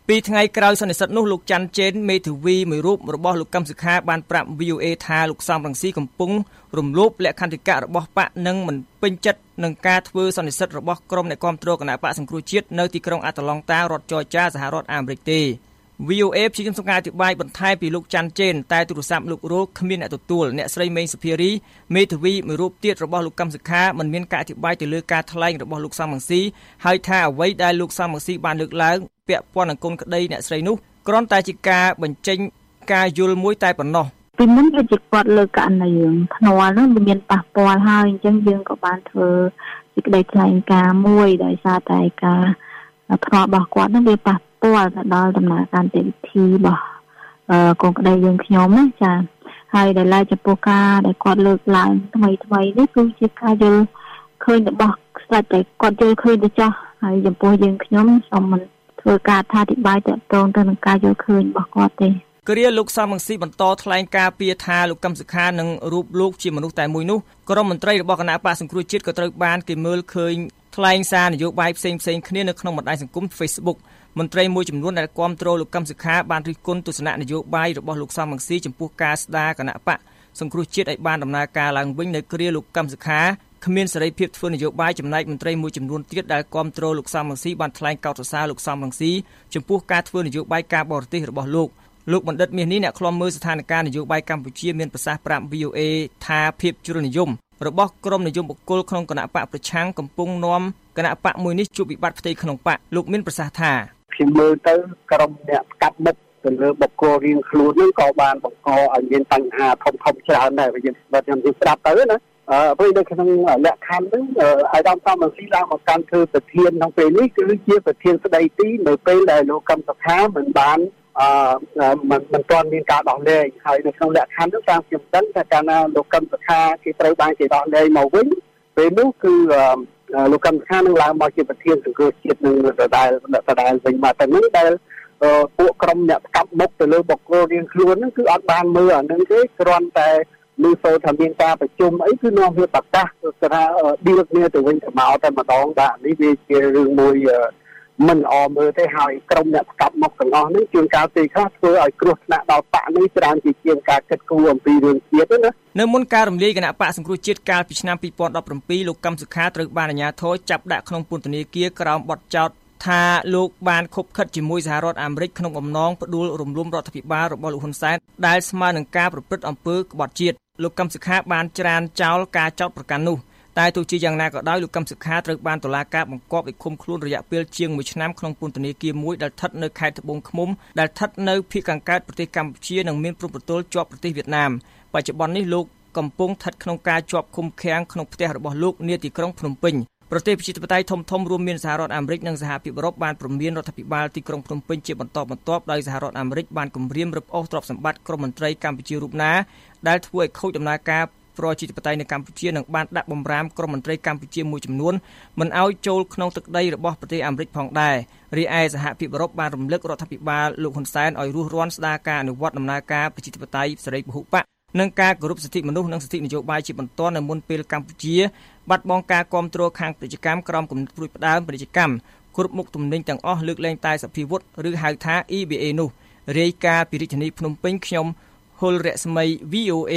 ពីថ្ងៃក្រោយសន្និសីទនោះលោកច័ន្ទជេនមេធាវីមួយរូបរបស់លោកកឹមសុខាបានប្រាប់ VOA ថាលោកសំរងស៊ីកំពុងរំលោភលក្ខន្តិកៈរបស់បកនិងមិនពេញចិត្តនឹងការធ្វើសន្និសីទរបស់ក្រុមអ្នកគាំទ្រគណៈបកសង្គ្រោះជាតិនៅទីក្រុងអាត្លង់តារដ្ឋច័រចាសហរដ្ឋអាមេរិកទេ VOA ព្យាយាមសុំការអធិប្បាយបន្ថែមពីលោកច័ន្ទជេនតែទូរស័ព្ទលោករកគ្មានអ្នកទទួលអ្នកស្រីមេងសុភារីមេធាវីមួយរូបទៀតរបស់លោកកឹមសុខាមិនមានការអធិប្បាយទៅលើការថ្លែងរបស់លោកសំរងស៊ីហើយថាអ្វីដែលលោកសំរងស៊ីបានលើកឡើងពាក់ព័ន្ធនឹងកូនក្តីអ្នកស្រីនោះគ្រាន់តែជាការបញ្ចេញការយល់មួយតែប៉ុណ្ណោះពីមុនវាជាគាត់លើកករណីយើងធ្នាល់នោះវាមានប៉ះពាល់ហើយអញ្ចឹងយើងក៏បានធ្វើសេចក្តីថ្លែងការណ៍មួយដោយសារតែការធ្នាល់របស់គាត់នោះវាប៉ះពាល់ទៅដល់ដំណើរការវិធីរបស់កូនក្តីយើងខ្ញុំណាចាហើយដែលឡែកចំពោះការដែលគាត់លើកឡើងថ្មីនេះគឺជាការយល់ឃើញរបស់ស្ដេចតែគាត់យល់ឃើញទៅចាស់ហើយចំពោះយើងខ្ញុំសូមមិនធ្វើការអធិប្បាយទាក់ទងទៅនឹងការយល់ឃើញរបស់គាត់ទេគ្រាលោកសំរងស៊ីបន្តថ្លែងការពីថាលោកកឹមសុខានិងរូបលោកជាមនុស្សតែមួយនោះក្រុមមន្ត្រីរបស់គណៈបកសង្គ្រោះជាតិក៏ត្រូវបានគេមើលឃើញថ្លែងសារនយោបាយផ្សេងគ្នានៅក្នុងបណ្ដាញសង្គម Facebook មន្ត្រីមួយចំនួនដែលគាំទ្រលោកកឹមសុខាបានរិះគន់ទស្សនៈនយោបាយរបស់លោកសំរងស៊ីចំពោះការស្ដារគណៈបកសង្គ្រោះជាតិឲ្យបានដំណើរការឡើងវិញនៅគ្រាលោកកឹមសុខាគ្មានសេរីភាពធ្វើនយោបាយចំណែកមន្ត្រីមួយចំនួនទៀតដែលគាំទ្រលោកសំរងស៊ីបានថ្លែងកោតសរសើរលោកសំរងស៊ីចំពោះការធ្វើនយោបាយការបរទេសរបស់លោកបណ្ឌិតមាសនេះអ្នកខ្លំមើលស្ថានភាពនយោបាយកម្ពុជាមានប្រសាសន៍ប្រាប់ VOA ថាភាពជ្រុលនិយមរបស់ក្រុមនិយមបុគ្គលក្នុងគណៈបកប្រឆាំងកំពុងនាំគណៈបកមួយនេះជួបវិបត្តិផ្ទៃក្នុងបកលោកមានប្រសាសន៍ថាខ្ញុំមើលទៅក្រុមអ្នកស្កាត់មុខទៅលើបុគ្គលរៀងខ្លួននេះក៏បានបង្កឲ្យមានបញ្ហាធំច្រើនដែរបើខ្ញុំស្ដាប់ទៅណាព្រោះនៅក្នុងលក្ខខណ្ឌហ្នឹងអាយដាមសំរងស៊ីឡើងមកកាន់ធ្វើប្រធានក្នុងពេលនេះគឺជាប្រធានស្ដីទីនៅពេលដែលលោកកឹមសុខាមិនបានមិនទាន់មានការដោះលែងហើយនៅក្នុងលក្ខខណ្ឌនោះតាមខ្ញុំដឹងថាកាលណាលោកកឹមសុខាគេត្រូវបានគេដោះលែងមកវិញពេលនោះគឺលោកកឹមសុខានឹងឡើងមកជាប្រធានសង្គ្រោះជាតិនឹងដដែលវិញមកតែនឹងដែលពួកក្រុមអ្នកស្កាប់មុខទៅលើបុគ្គលរៀងខ្លួនហ្នឹងគឺអត់បានមើលអានឹងទេគ្រាន់តែឮសូរថាមានការប្រជុំអីគឺនាំវាប្រកាសថាឌីលគ្នាទៅវិញទៅមកតែម្ដងបាទនេះវាជារឿងមួយមិនអមមើលទេហើយក្រុមអ្នកស្កាប់មកទាំងអស់នេះជួនកាលពេលខ្លះធ្វើឲ្យគ្រោះថ្នាក់ដល់បកនេះច្រើនជាការគិតគូរអំពីរឿងជាតិណានៅមុនការរំលាយគណៈបកសង្គ្រោះជាតិកាលពីឆ្នាំ2017លោកកឹមសុខាត្រូវបានអាជ្ញាធរចាប់ដាក់ក្នុងពន្ធនាគារក្រោមបទចោទថាលោកបានខົບខិតជាមួយសហរដ្ឋអាមេរិកក្នុងអំណងផ្ដួលរំលំរដ្ឋាភិបាលរបស់លោកហ៊ុនសែនដែលស្មើនឹងការប្រព្រឹត្តអំពើក្បត់ជាតិលោកកឹមសុខាបានច្រានចោលការចោទប្រកាន់នោះតែទោះជាយ៉ាងណាក៏ដោយលោកកឹមសុខាត្រូវបានតុលាការបង្គាប់ឲ្យឃុំខ្លួនរយៈពេលជាង1ឆ្នាំក្នុងពន្ធនាគារមួយដែលស្ថិតនៅខេត្តត្បូងឃ្មុំដែលស្ថិតនៅភាគខាងកើតប្រទេសកម្ពុជានិងមានព្រំប្រទល់ជាប់ប្រទេសវៀតណាមបច្ចុប្បន្ននេះលោកកំពុងស្ថិតក្នុងការជាប់ឃុំឃាំងក្នុងផ្ទះរបស់លោកនាទីក្រុងភ្នំពេញប្រទេសប្រជាធិបតេយ្យធំៗរួមមានសហរដ្ឋអាមេរិកនិងសហភាពអឺរ៉ុបបានព្រមានរដ្ឋាភិបាលទីក្រុងភ្នំពេញជាបន្តបន្ទាប់ដោយសហរដ្ឋអាមេរិកបានគំរាមរឹបអូសទ្រព្យសម្បត្តិក្រុមមន្ត្រីកម្ពុជារូបណាដែលធ្វើឲ្យខូចដំណើរការប្រជាធិបតេយ្យនៅកម្ពុជានឹងបានដាក់បំរាមក្រុមមន្ត្រីកម្ពុជាមួយចំនួនមិនឲ្យចូលក្នុងទឹកដីរបស់ប្រទេសអាមេរិកផងដែររីឯសហភាពអឺរ៉ុបបានរំលឹករដ្ឋាភិបាលលោកហ៊ុនសែនឲ្យរស់រានស្ដារការអនុវត្តដំណើរការប្រជាធិបតេយ្យសេរីពហុបកនិងការគោរពសិទ្ធិមនុស្សនិងសិទ្ធិនយោបាយជាបន្តនៅមុនពេលកម្ពុជាបាត់បង់ការគ្រប់គ្រងខាងពាណិជ្ជកម្មក្រោមគំនិតព្រួយផ្ដើមពាណិជ្ជកម្មគ្រប់មុខទំនិញទាំងអស់លើកលែងតែសភាវុធឬហៅថា EBA នោះរាយការណ៍ពីរាជធានីភ្នំពេញខ្ញុំហុលរស្មី VOA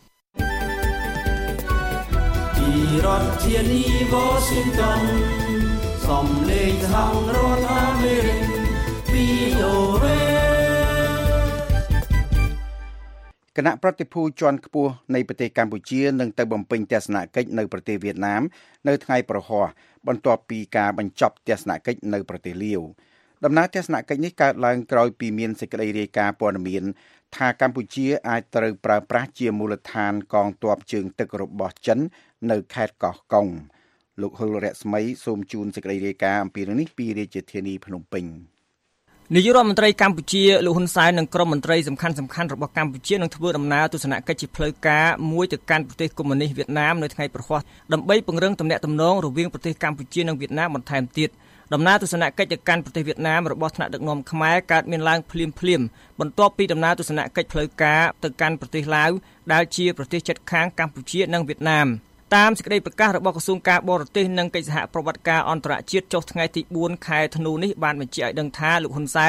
ពីរដ្ឋធានី Washington សំឡេងសហរដ្ឋអាមេរិក VOA គណៈប្រតិភូជាន់ខ្ពស់នៃប្រទេសកម្ពុជានឹងទៅបំពេញទស្សនកិច្ចនៅប្រទេសវៀតណាមនៅថ្ងៃប្រហ័សបន្ទាប់ពីការបញ្ចប់ទស្សនកិច្ចនៅប្រទេសលាវដំណើរទស្សនកិច្ចនេះកើតឡើងក្រោយពីមានសេចក្តីរាយការណ៍ព័ត៌មានថាកម្ពុជាអាចត្រូវប្រើប្រាស់ជាមូលដ្ឋានកងទ័ពជើងទឹករបស់ចិននៅខេត្តកោះកុងលោកហុលរស្មីសូមជូនសេចក្តីរាយការណ៍អំពីរឿងនេះពីរាជធានីភ្នំពេញនាយករដ្ឋមន្ត្រីកម្ពុជាលោកហ៊ុនសែននិងក្រុមមន្ត្រីសំខាន់ៗរបស់កម្ពុជានឹងធ្វើដំណើរទស្សនកិច្ចជាផ្លូវការមួយទៅកាន់ប្រទេសកុម្មុយនីសវៀតណាមនៅថ្ងៃប្រហ័សដើម្បីពង្រឹងទំនាក់ទំនងរវាងប្រទេសកម្ពុជានិងវៀតណាមបន្ថែមទៀតដំណើរទស្សនកិច្ចទៅកាន់ប្រទេសវៀតណាមរបស់ថ្នាក់ដឹកនាំខ្មែរកើតមានឡើងភ្លាមបន្ទាប់ពីដំណើរទស្សនកិច្ចផ្លូវការទៅកាន់ប្រទេសឡាវដែលជាប្រទេសជិតខាងកម្ពុជានិងវៀតណាមតាមសេចក្តីប្រកាសរបស់ក្រសួងការបរទេសនិងកិច្ចសហប្រតិបត្តិការអន្តរជាតិចុះថ្ងៃទី4ខែធ្នូនេះបានបញ្ជាក់ឲ្យដឹងថាលោកហ៊ុនសែន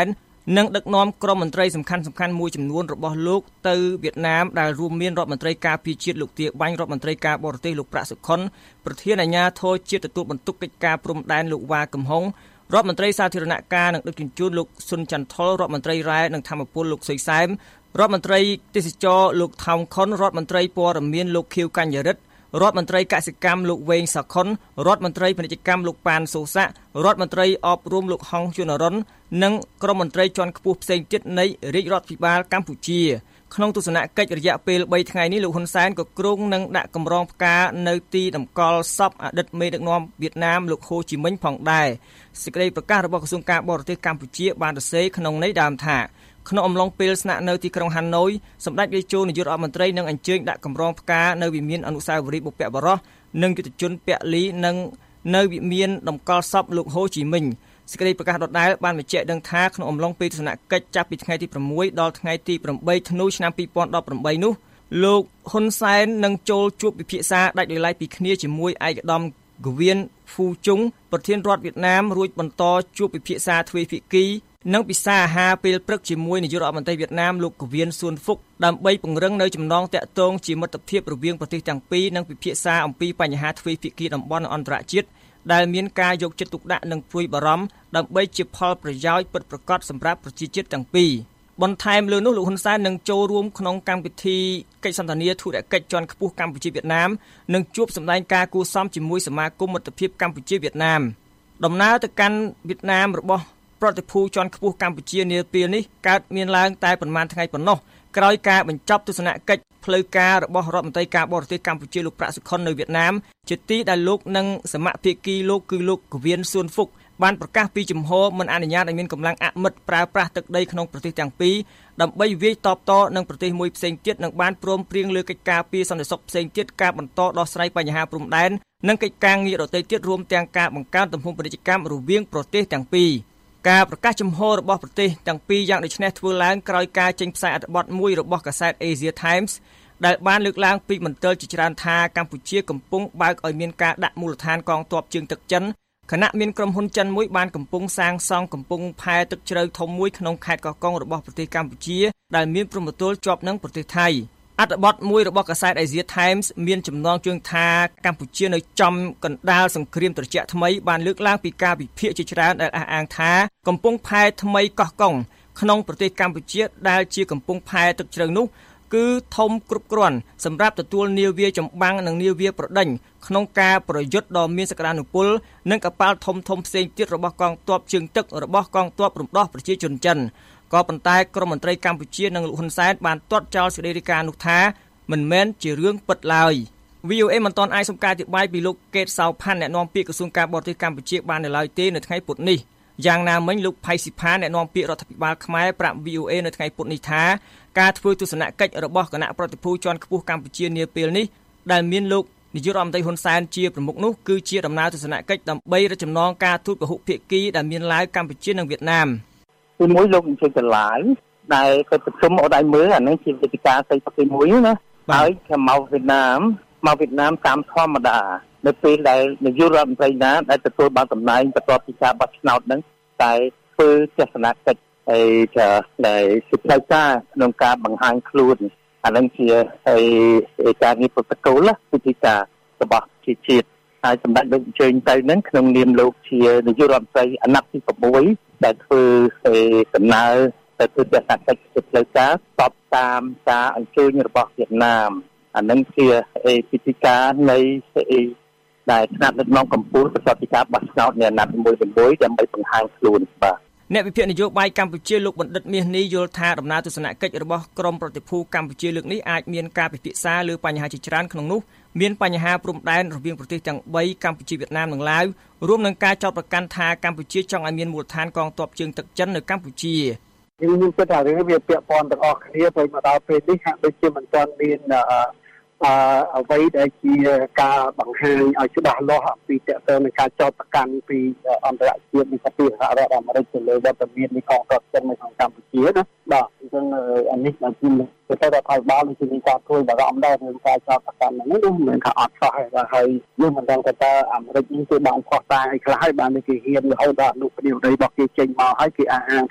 និងដឹកនាំក្រុមមន្ត្រីសំខាន់ៗមួយចំនួនរបស់លោកទៅវៀតណាមដែលរួមមានរដ្ឋមន្ត្រីការពារជាតិលោកទាបាញ់រដ្ឋមន្ត្រីការបរទេសលោកប្រាក់សុខុនប្រធានអាជ្ញាធរជាតិទទួលបន្ទុកកិច្ចការព្រំដែនលោកវ៉ាកំហុងរដ្ឋមន្ត្រីសាធារណការនិងដឹកជញ្ជូនលោកស៊ុនច័ន្ទថុលរដ្ឋមន្ត្រីរ៉ែនិងធម្មពលលោកសុយសែមរដ្ឋមន្ត្រីទេសចរលោកថោងខុនរដ្ឋមន្ត្រីព័ត៌មានលោកខៀវកញ្ញរិទ្ធរដ្ឋមន្ត្រីកសិកម្មលោកវែងសាខុនរដ្ឋមន្ត្រីពាណិជ្ជកម្មលោកប៉ានសូសារដ្ឋមន្ត្រីអប់រំលោកហងជួនរុននិងក្រុមមន្ត្រីជាន់ខ្ពស់ផ្សេងទៀតនៃរាជរដ្ឋាភិបាលកម្ពុជាក្នុងទស្សនកិច្ចរយៈពេល3ថ្ងៃនេះលោកហ៊ុនសែនក៏គ្រោងនឹងដាក់កម្រងផ្កានៅទីតម្កល់សពអតីតមេដឹកនាំវៀតណាមលោកហូជីមិញផងដែរសេចក្តីប្រកាសរបស់ក្រសួងការបរទេសកម្ពុជាបានសរសេរក្នុងន័យដើមថាក្នុងអំឡុងពេលស្នាក់នៅទីក្រុងហាណូយសម្ដេចរាជជោនាយករដ្ឋមន្ត្រីនឹងអញ្ជើញដាក់កម្រងផ្កានៅវិមានអនុស្សាវរីយ៍បុព្វបុរសនិងយុទ្ធជនពលីនិងនៅវិមានតម្កល់សពលោកហូជីមិញសេចក្តីប្រកាសដដែលបានបញ្ជាក់ដឹងថាក្នុងអំឡុងពេលទស្សនកិច្ចចាប់ពីថ្ងៃទី6ដល់ថ្ងៃទី8ធ្នូឆ្នាំ2018នោះលោកហ៊ុនសែននឹងចូលជួបពិភាក្សាដាច់ដោយឡែកពីគ្នាជាមួយឯកឧត្តមហ្គវៀនហ្វូជុងប្រធានរដ្ឋវៀតណាមរួចបន្តជួបពិភាក្សាទ្វេភាគីនិងពិសាអាហារពេលព្រឹកជាមួយនាយករដ្ឋមន្ត្រីវៀតណាមលោកកវៀនសួនហ្វុកដើម្បីពង្រឹងនៅចំណងតាក់ទងជាមិត្តភាពរវាងប្រទេសទាំងពីរនិងពិភាក្សាអំពីបញ្ហាទ្វេភាគីតំបន់និងអន្តរជាតិដែលមានការយកចិត្តទុកដាក់និងព្រួយបារម្ភដើម្បីជាផលប្រយោជន៍ពិតប្រាកដសម្រាប់ប្រជាជាតិទាំងពីរបន្ថែមលើនោះលោកហ៊ុនសែននឹងចូលរួមក្នុងកម្មវិធីកិច្ចសន្ទនាធុរកិច្ចជាន់ខ្ពស់កម្ពុជាវៀតណាមនិងជួបសម្ដែងការគួរសមជាមួយសមាគមមិត្តភាពកម្ពុជាវៀតណាមដំណើរទៅកាន់វៀតណាមរបស់ប្រតិភូជាន់ខ្ពស់កម្ពុជានាពេលនេះកើតមានឡើងតែប៉ុន្មានថ្ងៃប៉ុណ្ណោះក្រោយការបញ្ចប់ទស្សនកិច្ចផ្លូវការរបស់រដ្ឋមន្ត្រីការបរទេសកម្ពុជាលោកប្រាក់សុខុននៅវៀតណាមជាទីដែលលោកនិងសមាភាគីលោកគឺលោកកវៀនសួនហ្វុកបានប្រកាសពីជំហរមិនអនុញ្ញាតឲ្យមានកម្លាំងអមិត្តប្រើប្រាស់ទឹកដីក្នុងប្រទេសទាំងពីរដើម្បីវាយតបតនឹងប្រទេសមួយផ្សេងទៀតនិងបានព្រមព្រៀងលើកិច្ចការពីសន្តិសុខផ្សេងទៀតការបន្តដោះស្រាយបញ្ហាព្រំដែននិងកិច្ចការងារដទៃទៀតរួមទាំងការបង្កើនទំហំពាណិជ្ជកម្មរវាងប្រទេសទាំងពីរការប្រកាសជំហររបស់ប្រទេសទាំងពីរយ៉ាងដូចនេះធ្វើឡើងក្រោយការចេញផ្សាយអត្ថបទមួយរបស់កាសែត Asia Times ដែលបានលើកឡើងពីមន្ទិលជាច្រើនថាកម្ពុជាកំពុងបើកឲ្យមានការដាក់មូលដ្ឋានកងទ័ពជើងទឹកចិនខណៈមានក្រុមហ៊ុនចិនមួយបានកំពុងសាងសង់កំពង់ផែទឹកជ្រៅធំមួយក្នុងខេត្តកោះកុងរបស់ប្រទេសកម្ពុជាដែលមានព្រំប្រទល់ជាប់នឹងប្រទេសថៃអត្ថបទមួយរបស់កាសែត Asia Times មានចំណងជើងថាកម្ពុជានៅចំកណ្ដាលសង្គ្រាមត្រជាក់ថ្មីបានលើកឡើងពីការវិភាគជាច្រើនដែលអះអាងថាកំពង់ផែថ្មីកោះកុងក្នុងប្រទេសកម្ពុជាដែលជាកំពង់ផែទឹកជ្រៅនោះគឺធំគ្រប់គ្រាន់សម្រាប់ទទួលនាវាចម្បាំងនិងនាវាប្រដេញក្នុងការប្រយុទ្ធដ៏មានសក្តានុពលនិងកប៉ាល់ធំៗផ្សេងទៀតរបស់កងទ័ពជើងទឹករបស់កងទ័ពរំដោះប្រជាជនចិនក៏ប៉ុន្តែក្រមមន្ត្រីកម្ពុជានិងលោកហ៊ុនសែនបានទាត់ចោលសេចក្តីរាយការណ៍នោះថាមិនមែនជារឿងពិតឡើយ VOA មិនទាន់អាចសុំការអធិប្បាយពីលោកកេតសៅផាន់អ្នកនាំពាក្យក្រសួងការបរទេសកម្ពុជាបាននៅឡើយទេនៅថ្ងៃពុធនេះយ៉ាងណាមិញលោកផៃស៊ីផានអ្នកនាំពាក្យរដ្ឋាភិបាលខ្មែរប្រាប់ VOA នៅថ្ងៃពុធនេះថាការធ្វើទស្សនកិច្ចរបស់គណៈប្រតិភូជាន់ខ្ពស់កម្ពុជានាពេលនេះដែលមានលោកនាយករដ្ឋមន្ត្រីហ៊ុនសែនជាប្រមុខនោះគឺជាដំណើរទស្សនកិច្ចដើម្បីរកចំណងការទូតពហុភាគីដែលមានឡាវកម្ពុជានិងវៀតណាមទីមួយលោកអញ្ជើញទៅឡាវដែលទៅប្រជុំអត់ឲ្យមើលអានេះជាវេទិកាស្អីប្រទេសមួយណាហើយគេមកវៀតណាមតាមធម្មតានៅពេលដែលនាយករដ្ឋមន្ត្រីណាដែលទទួលបានតំណែងបន្ទាប់ពីការបោះឆ្នោតហ្នឹងតែធ្វើទស្សនកិច្ចហើយដែលសិទ្ធិការក្នុងការបង្ហាញខ្លួនអានឹងជាការងារប្រតិកូលវិធីការរបស់ជាតិហើយសម្ដេចលោកអញ្ជើញទៅហ្នឹងក្នុងនាមលោកជានាយករដ្ឋមន្ត្រីអាណត្តិទី6ដែលធ្វើដំណើរទៅធ្វើទស្សនកិច្ចផ្លូវការស្របតាមការអញ្ជើញរបស់វៀតណាមអានឹងជាពិធីការនៃដែលថ្នាក់ដឹកនាំកម្ពុជាប្រតិបត្តិការបោះឆ្នោតនៅអាណត្តិទី1ដើម្បីបង្ហាញខ្លួនបាទអ្នកវិភាគនយោបាយកម្ពុជាលោកបណ្ឌិតមាសនេះយល់ថាដំណើរទស្សនកិច្ចរបស់ក្រមប្រតិភូកម្ពុជាលើកនេះអាចមានការពិភាក្សាលើបញ្ហាជាច្រើនក្នុងនោះមានបញ្ហាព្រំដែនរវាងប្រទេសទាំង3កម្ពុជាវៀតណាមនិងឡាវរួមនឹងការចោទប្រកាន់ថាកម្ពុជាចង់ឲ្យមានមូលដ្ឋានកងទ័ពជើងទឹកចិននៅកម្ពុជាយើងគិតថារឿងវាពាក់ព័ន្ធទាំងអស់គ្នាព្រោះមកដល់ពេលនេះហាក់ដូចជាមិនទាន់មានអ្វីដែលជាការបង្ហាញឲ្យច្បាស់លាស់អំពីតើតើនឹងការចោទប្រកាន់ពីអន្តរជាតិនិងពីសហរដ្ឋអាមេរិកទៅលើវត្តមាននៃកងទ័ពចិននៅក្នុងកម្ពុជាណាបាទអញ្ចឹងអានេះដែលជាទៅរដ្ឋាភិបាលនឹងមានការធ្វើបារម្ភដែររឿងការចោទប្រកាន់ហ្នឹងនោះមិនមែនថាអត់សោះទេបាទហើយយើងមិនដឹងថាអាមេរិកនេះគេបានខុសតាអីខ្លះហើយបានគេហ៊ានរហូតដល់អនុប្រតិបត្តិរបស់គេចេញមកហើយគេអះអាងថា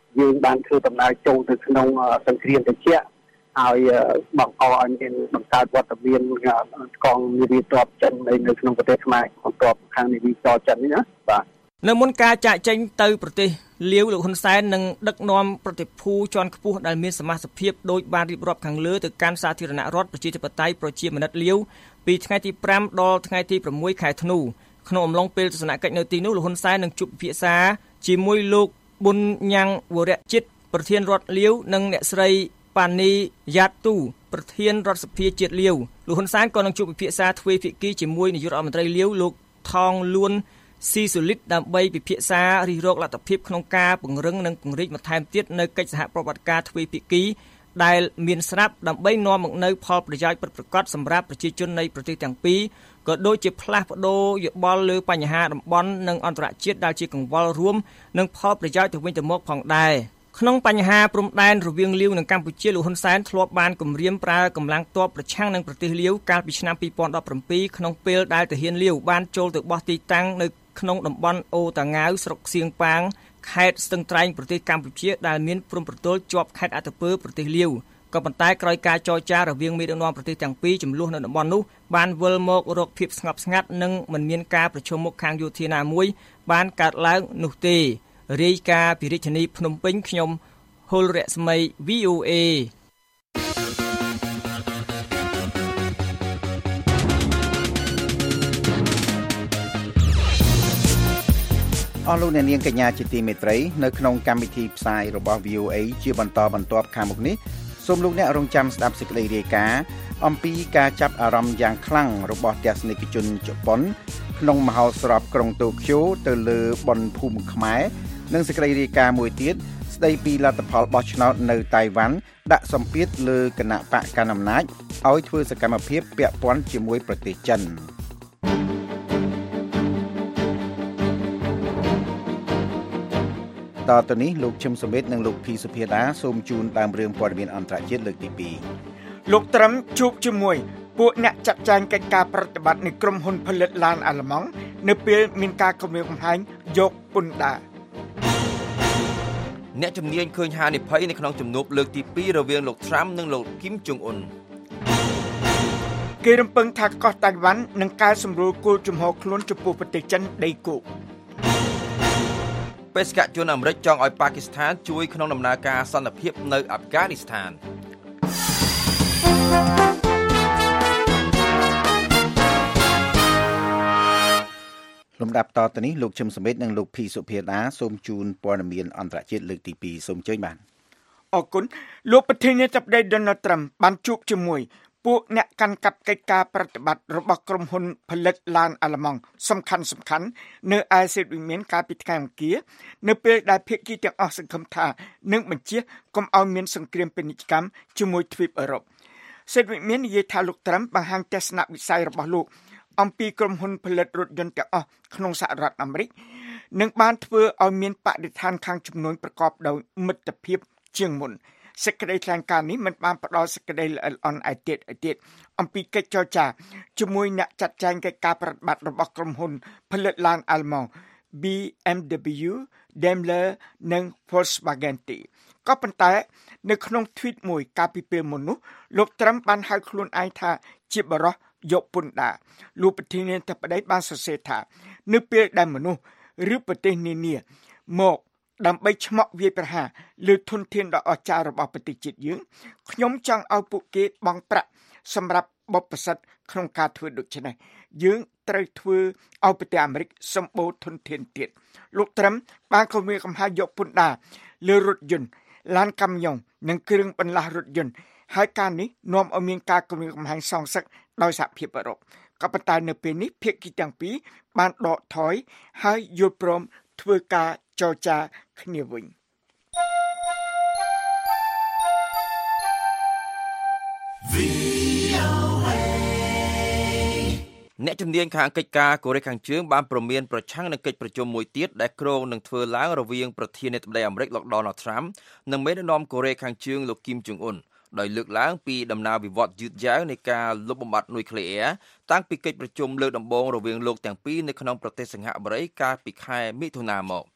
យើងបានធ្វើដំណើរចូលទៅក្នុងសង្គ្រាមត្រជាក់ហើយបង្កឲ្យមានបង្កើតវត្តមានកងនាវាទ័ពចិននៅក្នុងប្រទេសខ្មែរបន្ទាប់ខាងនាវាចិននេះណាបាទនៅមុនការចាកចេញទៅប្រទេសលាវលោកហ៊ុនសែននឹងដឹកនាំប្រតិភូជាន់ខ្ពស់ដែលមានសមាជិកដោយបានរៀបរាប់ខាងលើទៅកាន់សាធារណរដ្ឋប្រជាធិបតេយ្យប្រជាមានិតលាវពីថ្ងៃទី5ដល់ថ្ងៃទី6ខែធ្នូក្នុងអំឡុងពេលទស្សនកិច្ចនៅទីនោះលោកហ៊ុនសែននឹងជួបពិភាក្សាជាមួយលោកប៊ុនញ៉ាំងវរៈជិតប្រធានរដ្ឋលាវនិងអ្នកស្រីប៉ានីយ៉ាទូប្រធានរដ្ឋសភាជាតិលាវលោកហ៊ុនសែនក៏នឹងជួបពិភាក្សាទ្វេភាគីជាមួយនាយករដ្ឋមន្ត្រីលាវលោកថងលួនស៊ីសូលីតដើម្បីពិភាក្សារិះរកលទ្ធភាពក្នុងការពង្រឹងនិងពង្រីកបន្ថែមទៀតនៅកិច្ចសហប្រតិបត្តិការទ្វេភាគីដែលមានស្រាប់ដើម្បីនាំមកនូវផលប្រយោជន៍ពិតប្រាកដសម្រាប់ប្រជាជននៃប្រទេសទាំងពីរក៏ដូចជាផ្លាស់ប្ដូរយោបល់លើបញ្ហាតំបន់និងអន្តរជាតិដែលជាកង្វល់រួមនិងផលប្រយោជន៍ទៅវិញទៅមកផងដែរក្នុងបញ្ហាព្រំដែនរវាងលាវនិងកម្ពុជាលោកហ៊ុនសែនធ្លាប់បានគម្រាមប្រើកម្លាំងទ័ពប្រឆាំងនឹងប្រទេសលាវកាលពីឆ្នាំ2017ក្នុងពេលដែលទាហានលាវបានចូលទៅបោះទីតាំងនៅក្នុងតំបន់អូតាងាវស្រុកសៀងប៉ាងខេត្តស្ទឹងត្រែងប្រទេសកម្ពុជាដែលមានព្រំប្រទល់ជាប់ខេត្តអត្តពើប្រទេសលាវក៏ប៉ុន្តែក្រោយការចរចារវាងមេដឹកនាំប្រទេសទាំងពីរចំនួននៅតំបន់នោះបានវិលមករកភាពស្ងប់ស្ងាត់និងមិនមានការប្រជុំមុខខាងយោធាណាមួយបានកើតឡើងនោះទេរាយការណ៍ពីរាជធានីភ្នំពេញខ្ញុំហុលរស្មី VOA អស់លោកអ្នកនាងកញ្ញាជាទីមេត្រីនៅក្នុងកម្មវិធីផ្សាយរបស់ VOA ជាបន្តបន្ទាប់ខាងមុខនេះសូមលោកអ្នករងចាំស្ដាប់សេចក្តីរាយការណ៍អំពីការចាប់អារម្មណ៍យ៉ាងខ្លាំងរបស់ទស្សនិកជនជប៉ុនក្នុងមហោស្រពក្រុងតូក្យូទៅលើបុណ្យភូមិខ្មែរនិងសេចក្តីរាយការណ៍មួយទៀតស្ដីពីលទ្ធផលបោះឆ្នោតនៅតៃវ៉ាន់ដាក់សម្ពាធលើគណៈបកកណ្ដាលអំណាចឲ្យធ្វើសកម្មភាពពាក់ព័ន្ធជាមួយប្រទេសចិនតទៅនេះលោកឈឹមសុមេតនិងលោកភីសុភាដាសូមជូនតាមរឿងព័ត៌មានអន្តរជាតិលើកទី2 លោកត្រឹមជួបជាមួយពួកអ្នកចាត់ចែងកិច្ចការប្រតិបត្តិនៃក្រុមហ៊ុនផលិតឡានអាល្លឺម៉ង់នៅពេលមានការគំរាមកំហែងយកពន្ធដារអ្នកជំនាញឃើញហានិភ័យនៅក្នុងជំនួបលើកទី2រវាងលោកត្រាំនិងលោកគីមចុងអ៊ុនគេរំពឹងថាកោះតៃវ៉ាន់នឹងកែសម្រួលគោលជំហរខ្លួនចំពោះប្រទេសចិនដីគោកបេសកជនអាមេរិកចង់ឲ្យប៉ាគីស្ថានជួយក្នុងដំណើរការសន្តិភាពនៅអាហ្វហ្គានីស្ថានលំដាប់តទៅនេះលោកឈឹមសមិទ្ធនិងលោកភីសុភាដាសូមជូនព័ត៌មានអន្តរជាតិលើកទី2សូមជើញបានអរគុណលោកប្រធានាធិបតី Donald Trump បានជួបជាមួយពួកអ្នកកាន់កាប់កិច្ចការប្រតិបត្តិរបស់ក្រុមហ៊ុនផលិតឡានអាល្លឺម៉ង់សំខាន់នៅឯសេតវិមានកាលពីថ្ងៃអង្គារនៅពេលដែលភាគីទាំងអស់សង្ឃឹមថានឹងបញ្ជាកុំឲ្យមានសង្គ្រាមពាណិជ្ជកម្មជាមួយទ្វីបអឺរ៉ុបសេតវិមាននិយាយថាលោក Trump បង្ហាញទស្សនវិស័យរបស់លោកអំពីក្រុមហ៊ុនផលិតរថយន្តទាំងអស់ក្នុងសហរដ្ឋអាមេរិកនិងបានធ្វើឲ្យមានបរិស្ថានខាងជំនួញប្រកបដោយមិត្តភាពជាងមុនសេចក្តីថ្លែងការណ៍នេះមិនបានផ្ដល់សេចក្តីល្អិតល្អន់ឯទៀតអំពីកិច្ចចរចាជាមួយអ្នកចាត់ចែងកិច្ចការប្រតិបត្តិរបស់ក្រុមហ៊ុនផលិតឡានអាល្លឺម៉ង់ BMW, Daimler និង Volkswagen ទេក៏ប៉ុន្តែនៅក្នុង tweet មួយកាលពីពេលមុននោះលោក Trump បានហៅខ្លួនឯងថាជាបរិសុទ្ធយកពន្ធដារលោកប្រធានាធិបតីបានសរសេរថានៅពេលដែលមនុស្សឬប្រទេសនានាមកដើម្បីឆ្មក់វាយប្រហារលើធនធានដ៏អស្ចារ្យរបស់ប្រទេសជាតិយើងខ្ញុំចង់ឲ្យពួកគេបង់ប្រាក់សម្រាប់បុព្វសិទ្ធិក្នុងការធ្វើដូច្នេះយើងត្រូវធ្វើឲ្យប្រទេសអាមេរិកសម្បូរធនធានទៀតលោកត្រឹមបានគម្រាមកំហែងយកពន្ធដារលើរថយន្តឡានកាំយ៉ុងនិងគ្រឿងបន្លាស់រថយន្តហើយការនេះនាំឲ្យមានការគម្រាមកំហែងសងសឹកដោយសហភាពអឺរ៉ុបក៏ប៉ុន្តែនៅពេលនេះភាគីទាំងពីរបានដកថយហើយយល់ព្រមធ្វើការចរចាគ្នាវិញអ្នកជំនាញខាងកិច្ចការកូរ៉េខាងជើងបានព្រមានប្រឆាំងនឹងកិច្ចប្រជុំមួយទៀតដែលគ្រោងនឹងធ្វើឡើងរវាងប្រធានាធិបតីអាមេរិកលោក Donald Trump និងមេដឹកនាំកូរ៉េខាងជើងលោក Kim Jong Un ដោយលើកឡើងពីដំណើរវិវត្តយឺតយ៉ាវនៃការលុបបំបាត់នុយក្លេអ៊ែរតាំងពីកិច្ចប្រជុំលើកដំបូងរវាងលោកទាំងពីរនៅក្នុងប្រទេសសិង្ហបុរីកាលពីខែមិថុនាមក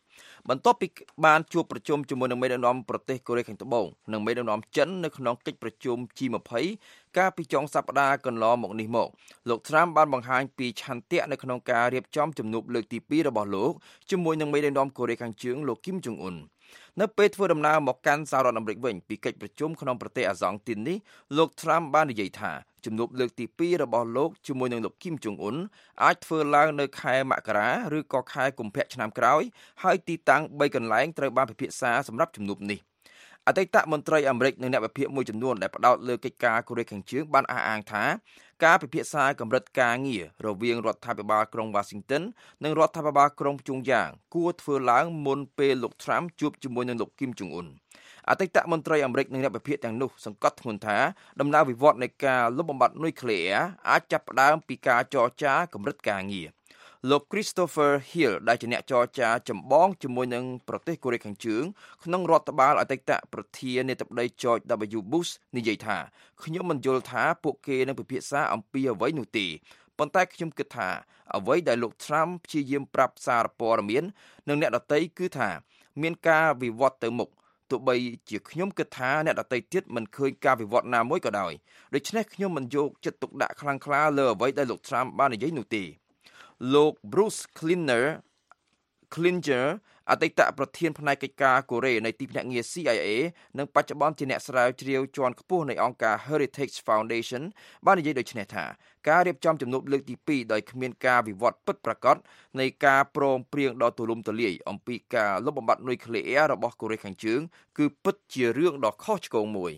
បន្ទាប់ពីបានជួបប្រជុំជាមួយនឹងមេដឹកនាំប្រទេសកូរ៉េខាងត្បូងនិងមេដឹកនាំចិននៅក្នុងកិច្ចប្រជុំ G20 កាលពីចុងសប្តាហ៍កន្លងមកនេះមកលោក Trump បានបង្ហាញពីឆន្ទៈនៅក្នុងការរៀបចំជំនួបលើកទី2របស់លោកជាមួយនឹងមេដឹកនាំកូរ៉េខាងជើងលោក Kim Jong Un នៅពេលធ្វើដំណើរមកកាន់សហរដ្ឋអាមេរិកវិញពីកិច្ចប្រជុំក្នុងប្រទេសអាសង់ទីននេះលោក Trump បាននិយាយថាជំនួបលើកទី2របស់លោកជាមួយនឹងលោក Kim Jong Un អាចធ្វើឡើងនៅខែមករាឬក៏ខែកុម្ភៈឆ្នាំក្រោយហើយទីតាំង3កន្លែងត្រូវបានពិភាក្សាសម្រាប់ជំនួបនេះអតីតមន្ត្រីអាមេរិកនិងអ្នកវិភាគមួយចំនួនដែលផ្ដោតលើកិច្ចការកូរ៉េខាងជើងបានអះអាងថាការពិភាក្សាកម្រិតការងាររវាងរដ្ឋាភិបាលក្រុង Washington និងរដ្ឋាភិបាលក្រុងព្យុងយ៉ាងគួរធ្វើឡើងមុនពេលលោក Trump ជួបជាមួយនឹងលោក Kim Jong Un អតីតមន្ត្រីអាមេរិកនិងអ្នកវិភាគទាំងនោះសង្កត់ធ្ងន់ថាដំណើរវិវត្តនៃការលុបបំបាត់នុយក្លេអ៊ែរអាចចាប់ផ្ដើមពីការចរចាកម្រិតការងារលោក Christopher Hill ដែលជាអ្នកចរចាចម្បងជាមួយនឹងប្រទេសកូរ៉េខាងជើងក្នុងរដ្ឋបាលអតីតប្រធានាធិបតី George W. Bush និយាយថាខ្ញុំមិនយល់ថាពួកគេនឹងពិភាក្សាអំពីអ្វីនោះទេប៉ុន្តែខ្ញុំគិតថាអ្វីដែលលោក Trump ព្យាយាមប្រាប់សារព័ត៌មាននិងអ្នកដទៃគឺថាមានការវិវត្តទៅមុខទោះបីជាខ្ញុំគិតថាអ្នកដទៃទៀតមិនឃើញការវិវត្តណាមួយក៏ដោយដូច្នេះខ្ញុំមិនយកចិត្តទុកដាក់ខ្លាំងក្លាលើអ្វីដែលលោក Trump បាននិយាយនោះទេលោក Bruce Klinger អតីតប្រធានផ្នែកកិច្ចការកូរ៉េនៃទីភ្នាក់ងារ CIA និងបច្ចុប្បន្នជាអ្នកស្រាវជ្រាវជាន់ខ្ពស់នៃអង្គការ Heritage Foundation បាននិយាយដូចនេះថាការរៀបចំជំនួបលើកទី2ដោយគ្មានការវិវត្តពិតប្រាកដនៃការព្រមព្រៀងដ៏ទូលំទូលាយអំពីការលុបបំបាត់នុយក្លេអ៊ែររបស់កូរ៉េខាងជើងគឺពិតជារឿងដ៏ខុសឆ្គងមួយ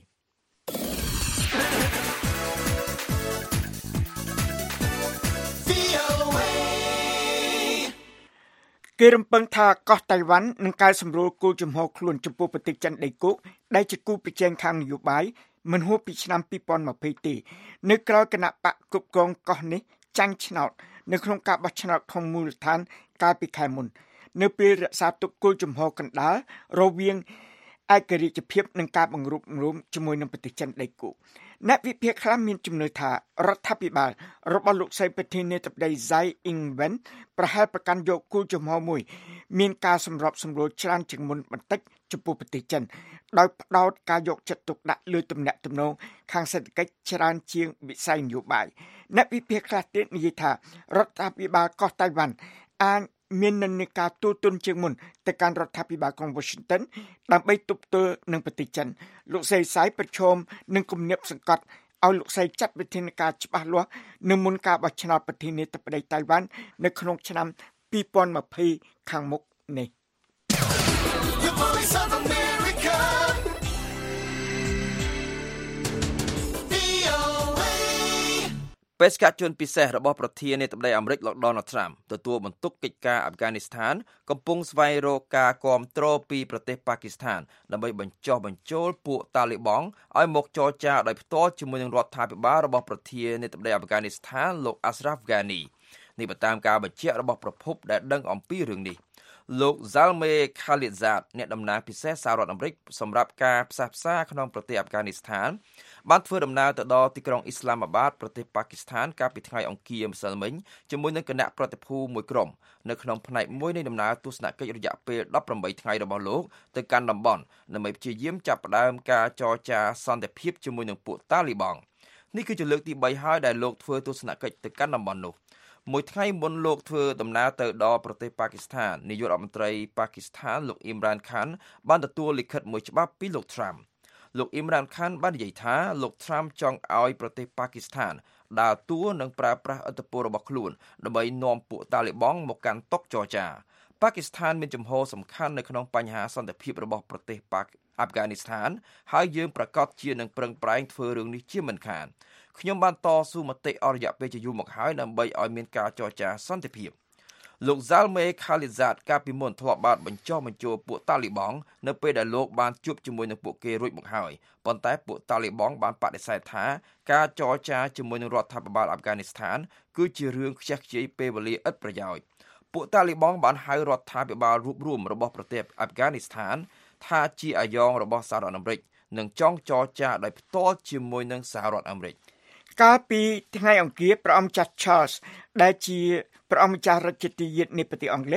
គេរំពឹងថាកោះតៃវ៉ាន់នឹងកែសម្រួលគោលជំហរខ្លួនចំពោះប្រទេសចិនដីគោកដែលជាគូប្រជែងខាងនយោបាយមិនហួសពីឆ្នាំ2020ទេនៅក្រៅគណៈបកគ្រប់គ្រងកោះនេះចាញ់ឆ្នោតនៅក្នុងការបោះឆ្នោតក្នុងមូលដ្ឋានកាលពីខែមុននៅពេលរក្សាទុកគោលជំហរកណ្ដាលរវាងឯករាជ្យភាពនិងការបង្រួបបង្រួមជាមួយនឹងប្រទេសចិនដីគោកអ្នកវិភាគខ្លះមានជំនឿថារដ្ឋាភិបាលរបស់លោកស្រីប្រធានាធិបតី Tsai Ing-wen ប្រហែលប្រកាន់យកគោលជំហរមួយមានការសម្របសម្រួលច្រើនជាងមុនបន្តិចចំពោះប្រទេសចិនដោយផ្ដោតការយកចិត្តទុកដាក់លើទំនាក់ទំនងខាងសេដ្ឋកិច្ចច្រើនជាងវិស័យនយោបាយអ្នកវិភាគខ្លះទៀតនិយាយថារដ្ឋាភិបាលកោះតៃវ៉ាន់អាចមាននិន្នាការទូទុនជាងមុនទៅកាន់រដ្ឋាភិបាលក្រុង Washington ដើម្បីទប់ទល់នឹងប្រទេសចិនលោកស្រីសៃប្រឈមនឹងគំនាបសង្កត់ឲ្យលោកស្រីចាត់វិធានការច្បាស់លាស់នៅមុនការបោះឆ្នោតប្រធានាធិបតីតៃវ៉ាន់នៅក្នុងឆ្នាំ2020ខាងមុខនេះបេសកជនពិសេសរបស់ប្រធានាធិបតីអាមេរិកលោក Donald Trump ទទួលបន្ទុកកិច្ចការអាហ្វហ្គានីស្ថានកំពុងស្វែងរកការគាំទ្រពីប្រទេសប៉ាគីស្ថានដើម្បីបញ្ចុះបញ្ចូលពួកតាលីបង់ឲ្យមកចរចាដោយផ្ទាល់ជាមួយនឹងរដ្ឋាភិបាលរបស់ប្រធានាធិបតីអាហ្វហ្គានីស្ថានលោក Ashraf Ghani នេះបើតាមការបញ្ជាក់របស់ប្រភពដែលដឹងអំពីរឿងនេះលោក Zalmay Khalilzad អ្នកតំណាងពិសេសសហរដ្ឋអាមេរិកសម្រាប់ការផ្សះផ្សាក្នុងប្រទេសអាហ្វហ្គានីស្ថានបានធ្វើដំណើរទៅដល់ទីក្រុងអ៊ីស្លាមាបាតប្រទេសប៉ាគីស្ថានកាលពីថ្ងៃអង្គារម្សិលមិញជាមួយនឹងគណៈប្រតិភូមួយក្រុមនៅក្នុងផ្នែកមួយនៃដំណើរទស្សនកិច្ចរយៈពេល18ថ្ងៃរបស់លោកទៅកាន់តំបន់ដើម្បីព្យាយាមចាប់ផ្ដើមការចរចាសន្តិភាពជាមួយនឹងពួកតាលីបង់នេះគឺជាលើកទី3ហើយដែលលោកធ្វើទស្សនកិច្ចទៅកាន់តំបន់នោះមួយថ្ងៃមុនលោកធ្វើដំណើរទៅដល់ប្រទេសប៉ាគីស្ថាននាយករដ្ឋមន្ត្រីប៉ាគីស្ថានលោកអ៊ីមរ៉ានខានបានទទួលលិខិតមួយច្បាប់ពីលោក Trumpលោកអ៊ីមរ៉ានខានបាននិយាយថាលោក Trump ចង់ឲ្យប្រទេសប៉ាគីស្ថានដើរតួនិងប្រើប្រាស់ឥទ្ធិពលរបស់ខ្លួនដើម្បីនាំពួកតាលីបង់មកកាន់តុចរចាប៉ាគីស្ថានមានជំហរសំខាន់នៅក្នុងបញ្ហាសន្តិភាពរបស់ប្រទេសអាហ្វហ្គានីស្ថានហើយយើងប្រកាសជានឹងប្រឹងប្រែងធ្វើរឿងនេះជាមិនខានខ្ញុំបានតស៊ូមតិអស់រយៈពេលជាយូរមកហើយដើម្បីឲ្យមានការចរចាសន្តិភាពលោក Zalmay Khalilzad កាលពីមុនធ្លាប់បានបញ្ចុះបញ្ចូលពួកតាលីបង់នៅពេលដែលលោកបានជួបជាមួយនឹងពួកគេរួចមកហើយប៉ុន្តែពួកតាលីបង់បានបដិសេធថាការចរចាជាមួយនឹងរដ្ឋាភិបាលអាហ្វហ្គានីស្ថានគឺជារឿងខ្ជះខ្ជាយពេលវេលាឥតប្រយោជន៍ពួកតាលីបង់បានហៅរដ្ឋាភិបាលរួបរวมរបស់ប្រទេសអាហ្វហ្គានីស្ថានថាជាអាយ៉ងរបស់សហរដ្ឋអាមេរិកនិងចង់ចរចាដោយផ្ទាល់ជាមួយនឹងសហរដ្ឋអាមេរិកកាលពីថ្ងៃអង្គារព្រះអង្គម្ចាស់ Charles ដែលជាព្រះអង្គម្ចាស់រាជទាយាទនៃប្រទេសអង់គ្លេស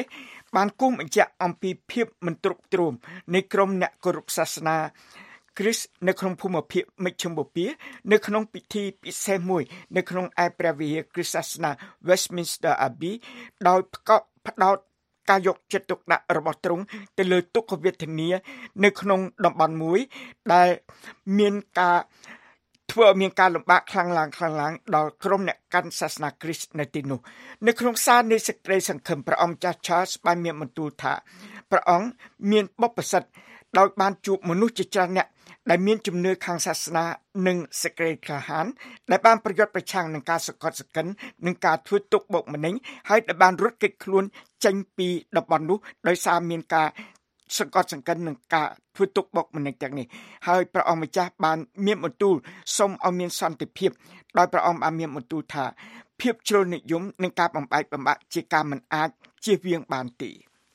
បានគូសបញ្ជាក់អំពីភាពមិនទ្រុបទ្រោមនៃក្រុមអ្នកគោរពសាសនាគ្រីស្ទនៅក្នុងភូមិភាគមជ្ឈិមបូព៌ានៅក្នុងពិធីពិសេសមួយនៅក្នុងឯព្រះវិហារគ្រីស្ទសាសនា Westminster Abbey ដោយផ្ដោតការយកចិត្តទុកដាក់របស់ទ្រង់ទៅលើទុក្ខវេទនានៅក្នុងតំបន់មួយដែលមានការធ្វើឲ្យមានការលំបាកខ្លាំងឡើងដល់ក្រុមអ្នកកាន់សាសនាគ្រីស្ទនៅទីនោះនៅក្នុងសារនៃសេចក្តីសង្ឃឹមព្រះអង្គម្ចាស់ Charles បានមានបន្ទូលថាព្រះអង្គមានបុព្វសិទ្ធិដោយបានជួបមនុស្សជាច្រើនអ្នកដែលមានជំនឿខាងសាសនានិងសេចក្តីក្លាហានដែលបានប្រយុទ្ធប្រឆាំងនឹងការសង្កត់សង្កិននិងការធ្វើទុកបុកម្នេញហើយដែលបានរត់គេចខ្លួនចេញពីតំបន់នោះដោយសារមានការសង្កត់សង្កិននឹងការធ្វើទុកបុកម្នេញទាំងនេះហើយព្រះអង្គម្ចាស់បានមានបន្ទូលសូមឲ្យមានសន្តិភាពដោយព្រះអង្គបានមានបន្ទូលថាភាពជ្រុលនិយមនិងការបំបែកបំបាក់ជាការមិនអាចជៀសវាងបានទេ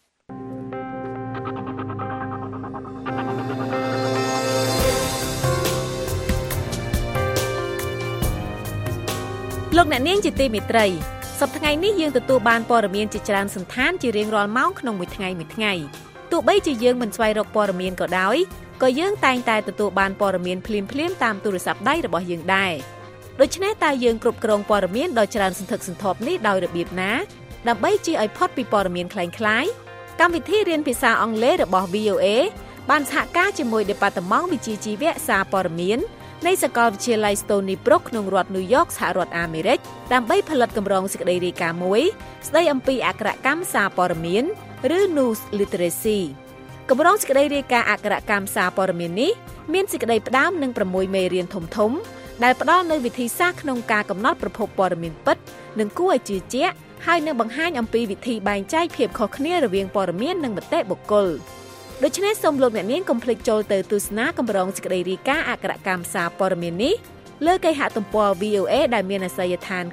លោកអ្នកនាងជាទីមេត្រីសប្តាហ៍ថ្ងៃនេះយើងទទួលបានព័ត៌មានជាច្រើនសន្តានជារៀងរាល់ម៉ោងក្នុងមួយថ្ងៃទោះបីជាយើងមិនស្វែងរកព័ត៌មានក៏ដោយក៏យើងតែងតែទទួលបានព័ត៌មានភ្លាមៗតាមទូរស័ព្ទដៃរបស់យើងដែរដូច្នេះតើយើងគ្រប់គ្រងព័ត៌មានដ៏ច្រើនសន្ធឹកសន្ធាប់នេះដោយរបៀបណាដើម្បីជៀសឲ្យផុតពីព័ត៌មានคล้ายៗកម្មវិធីរៀនភាសាអង់គ្លេសរបស់ VOA បានសហការជាមួយ Department វិជ្ជាជីវៈសារព័ត៌មាននៃសាកលវិទ្យាល័យ Stony Brook ក្នុងរដ្ឋ New York សហរដ្ឋអាមេរិកដើម្បីផលិតកម្រងសេចក្តីរាយការណ៍មួយស្តីអំពីអក្ខរកម្មសារព័ត៌មានឬ News Literacy កម្រងសេចក្តីរាយការណ៍អក្ខរកម្មសារព័ត៌មាននេះមានសេចក្តីផ្ដើមនឹង6មេរៀនធំៗដែលផ្ដល់នូវវិធីសាស្ត្រក្នុងការកំណត់ប្រភពព័ត៌មានពិតនិងគួរឲ្យជឿជាក់ហើយនឹងបង្ហាញអំពីវិធីបែងចែកភាពខុសគ្នារវាងព័ត៌មាននិងមតិបុគ្គលដូច្នេះសូមលោកអ្នកនាងកុំភ្លេចចូលទៅទស្សនាកម្រងសេចក្តីរាយការណ៍អក្ខរកម្មសារព័ត៌មាននេះលើគេហទំព័រ VOA ដែលមានអាសយដ្ឋាន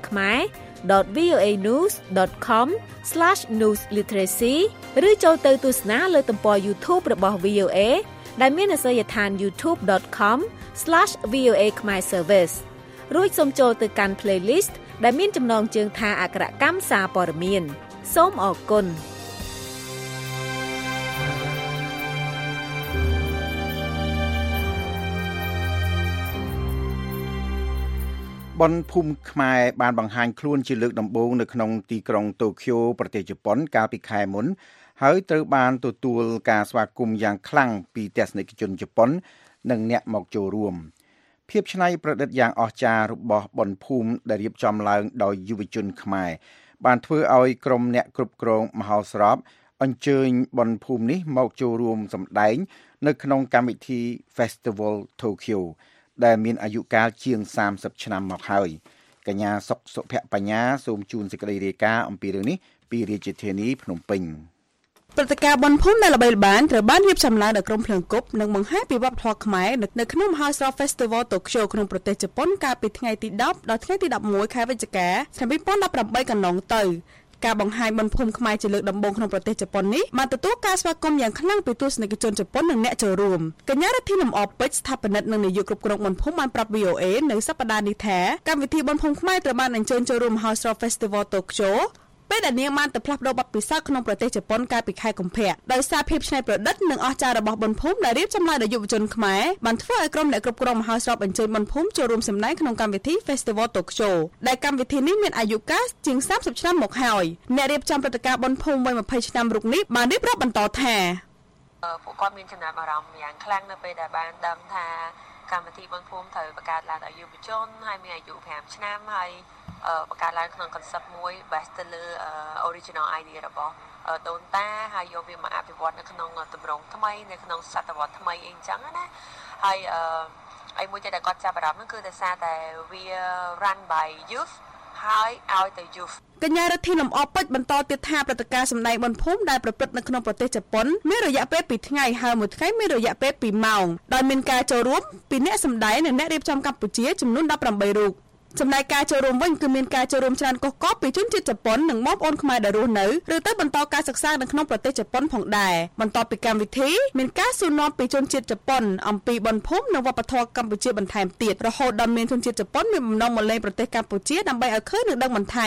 khmer.voanews.com/newsliteracy ឬចូលទៅទស្សនាលើទំព័រ YouTube របស់ VOA ដែលមានអាសយដ្ឋាន youtube.com/VOA Khmer Service រួចសូមចូលទៅកាន់ playlist ដែលមានចំណងជើងថាអក្ខរកម្មសារព័ត៌មានសូមអរគុណបនភូមិខ្មែរបានបង្ហាញខ្លួនជាលើកដំបូងនៅក្នុងទីក្រុងតូក្យូប្រទេសជប៉ុនកាលពីខែមុនហើយត្រូវបានទទួលការស្វាគមន៍យ៉ាងខ្លាំងពីទស្សនិកជនជប៉ុននិងអ្នកមកចូលរួមភាពច្នៃប្រឌិតយ៉ាងអស្ចារ្យរបស់បនភូមិដែលរៀបចំឡើងដោយយុវជនខ្មែរបានធ្វើឲ្យក្រុមអ្នកគ្រប់គ្រងមហោស្រពអញ្ជើញបនភូមិនេះមកចូលរួមសម្ដែងនៅក្នុងកម្មវិធី Festival Tokyoដែលមានអាយុកាលជាង30ឆ្នាំមកហើយកញ្ញាសុកសុភបញ្ញាសូមជូនសេចក្តីរាយការណ៍អំពីរឿងនេះពីរាជធានីភ្នំពេញព្រឹត្តិការណ៍បុណ្យភូមិដែលល្បីល្បាញត្រូវបានរៀបចំឡើងដោយក្រុមភ្លើងគប់និងបង្ហាញពីវប្បធម៌ខ្មែរនៅក្នុងមហោស្រព Festival Tokyo ក្នុងប្រទេសជប៉ុនកាលពីថ្ងៃទី10ដល់ថ្ងៃទី11ខែវិច្ឆិកាឆ្នាំ2018កន្លងទៅការបង្ហាញបុណ្យភូមិខ្មែរជាលើកដំបូងក្នុងប្រទេសជប៉ុននេះបានទទួលការស្វាគមន៍យ៉ាងខ្លាំងពីទស្សនិកជនជប៉ុននិងអ្នកចូលរួមកញ្ញារដ្ឋាភិបាលលំអពេជ្រស្ថាបនិកនិងនាយកគ្រប់គ្រងបុណ្យភូមិបានប្រាប់ VOA នៅសប្តាហ៍នេះថាកម្មវិធីបុណ្យភូមិខ្មែរត្រូវបានអញ្ជើញចូលរួមមហោស្រព Festival Tokyoពេលដែលនាងបានទៅផ្លាស់ប្ដូរបទពិសោធន៍ក្នុងប្រទេសជប៉ុនកាលពីខែកុម្ភៈដោយសារភាពច្នៃប្រឌិតនិងអស្ចារ្យរបស់បុណ្យភូមិដែលរៀបចំឡើងដោយយុវជនខ្មែរបានធ្វើឲ្យក្រុមអ្នកគ្រប់គ្រងមហោស្រពអញ្ជើញបុណ្យភូមិចូលរួមសម្ដែងក្នុងកម្មវិធី Festival Tokyo ដែលកម្មវិធីនេះមានអាយុកាលជាង30ឆ្នាំមកហើយអ្នករៀបចំព្រឹត្តិការណ៍បុណ្យភូមិវ័យ20ឆ្នាំរូបនេះបានរៀបរាប់បន្តថាពួកគាត់មានចំណាប់អារម្មណ៍យ៉ាងខ្លាំងនៅពេលដែលបានដឹងថាកម្មវិធីបុណ្យភូមិត្រូវបង្កើតឡើងដោយយុវជនហើយមានអាយុ5ឆ្នាំហើយបង្កើតឡើងក្នុង concept មួយ based ទៅលើ original idea របស់ដូនតាហើយយកវាមកអភិវឌ្ឍនៅក្នុងទម្រង់ថ្មីនៅក្នុងសតវត្សថ្មីអីចឹងណាហើយអីមួយទៀតដែលគាត់ចាប់អារម្មណ៍នោះគឺដោយសារតែវា run by youth ហើយឲ្យទៅ youth កញ្ញារដ្ឋាភិបាលលំអពេជ្របន្តទៀតថាព្រឹត្តិការណ៍សម្ដែងបុណ្យភូមិដែលប្រព្រឹត្តនៅក្នុងប្រទេសជប៉ុនមានរយៈពេល2ថ្ងៃហើយមួយថ្ងៃមានរយៈពេល2ម៉ោងដោយមានការចូលរួមពីអ្នកសម្ដែងនិងអ្នករៀបចំកម្ពុជាចំនួន18រូបចំណែកការចូលរួមវិញគឺមានការចូលរួមច្រើនកុះកបពីជនជាតិជប៉ុននិងបងប្អូនខ្មែរដែលរស់នៅឬទៅបន្តការសិក្សានៅក្នុងប្រទេសជប៉ុនផងដែរបន្ទាប់ពីកម្មវិធីមានការសួរនាំពីជនជាតិជប៉ុនអំពីបុណ្យភូមិនិងវប្បធម៌កម្ពុជាបន្ថែមទៀតរហូតដល់មានជនជាតិជប៉ុនមានបំណងមកលេងប្រទេសកម្ពុជាដើម្បីឲ្យឃើញនិងដឹងបន្ថែម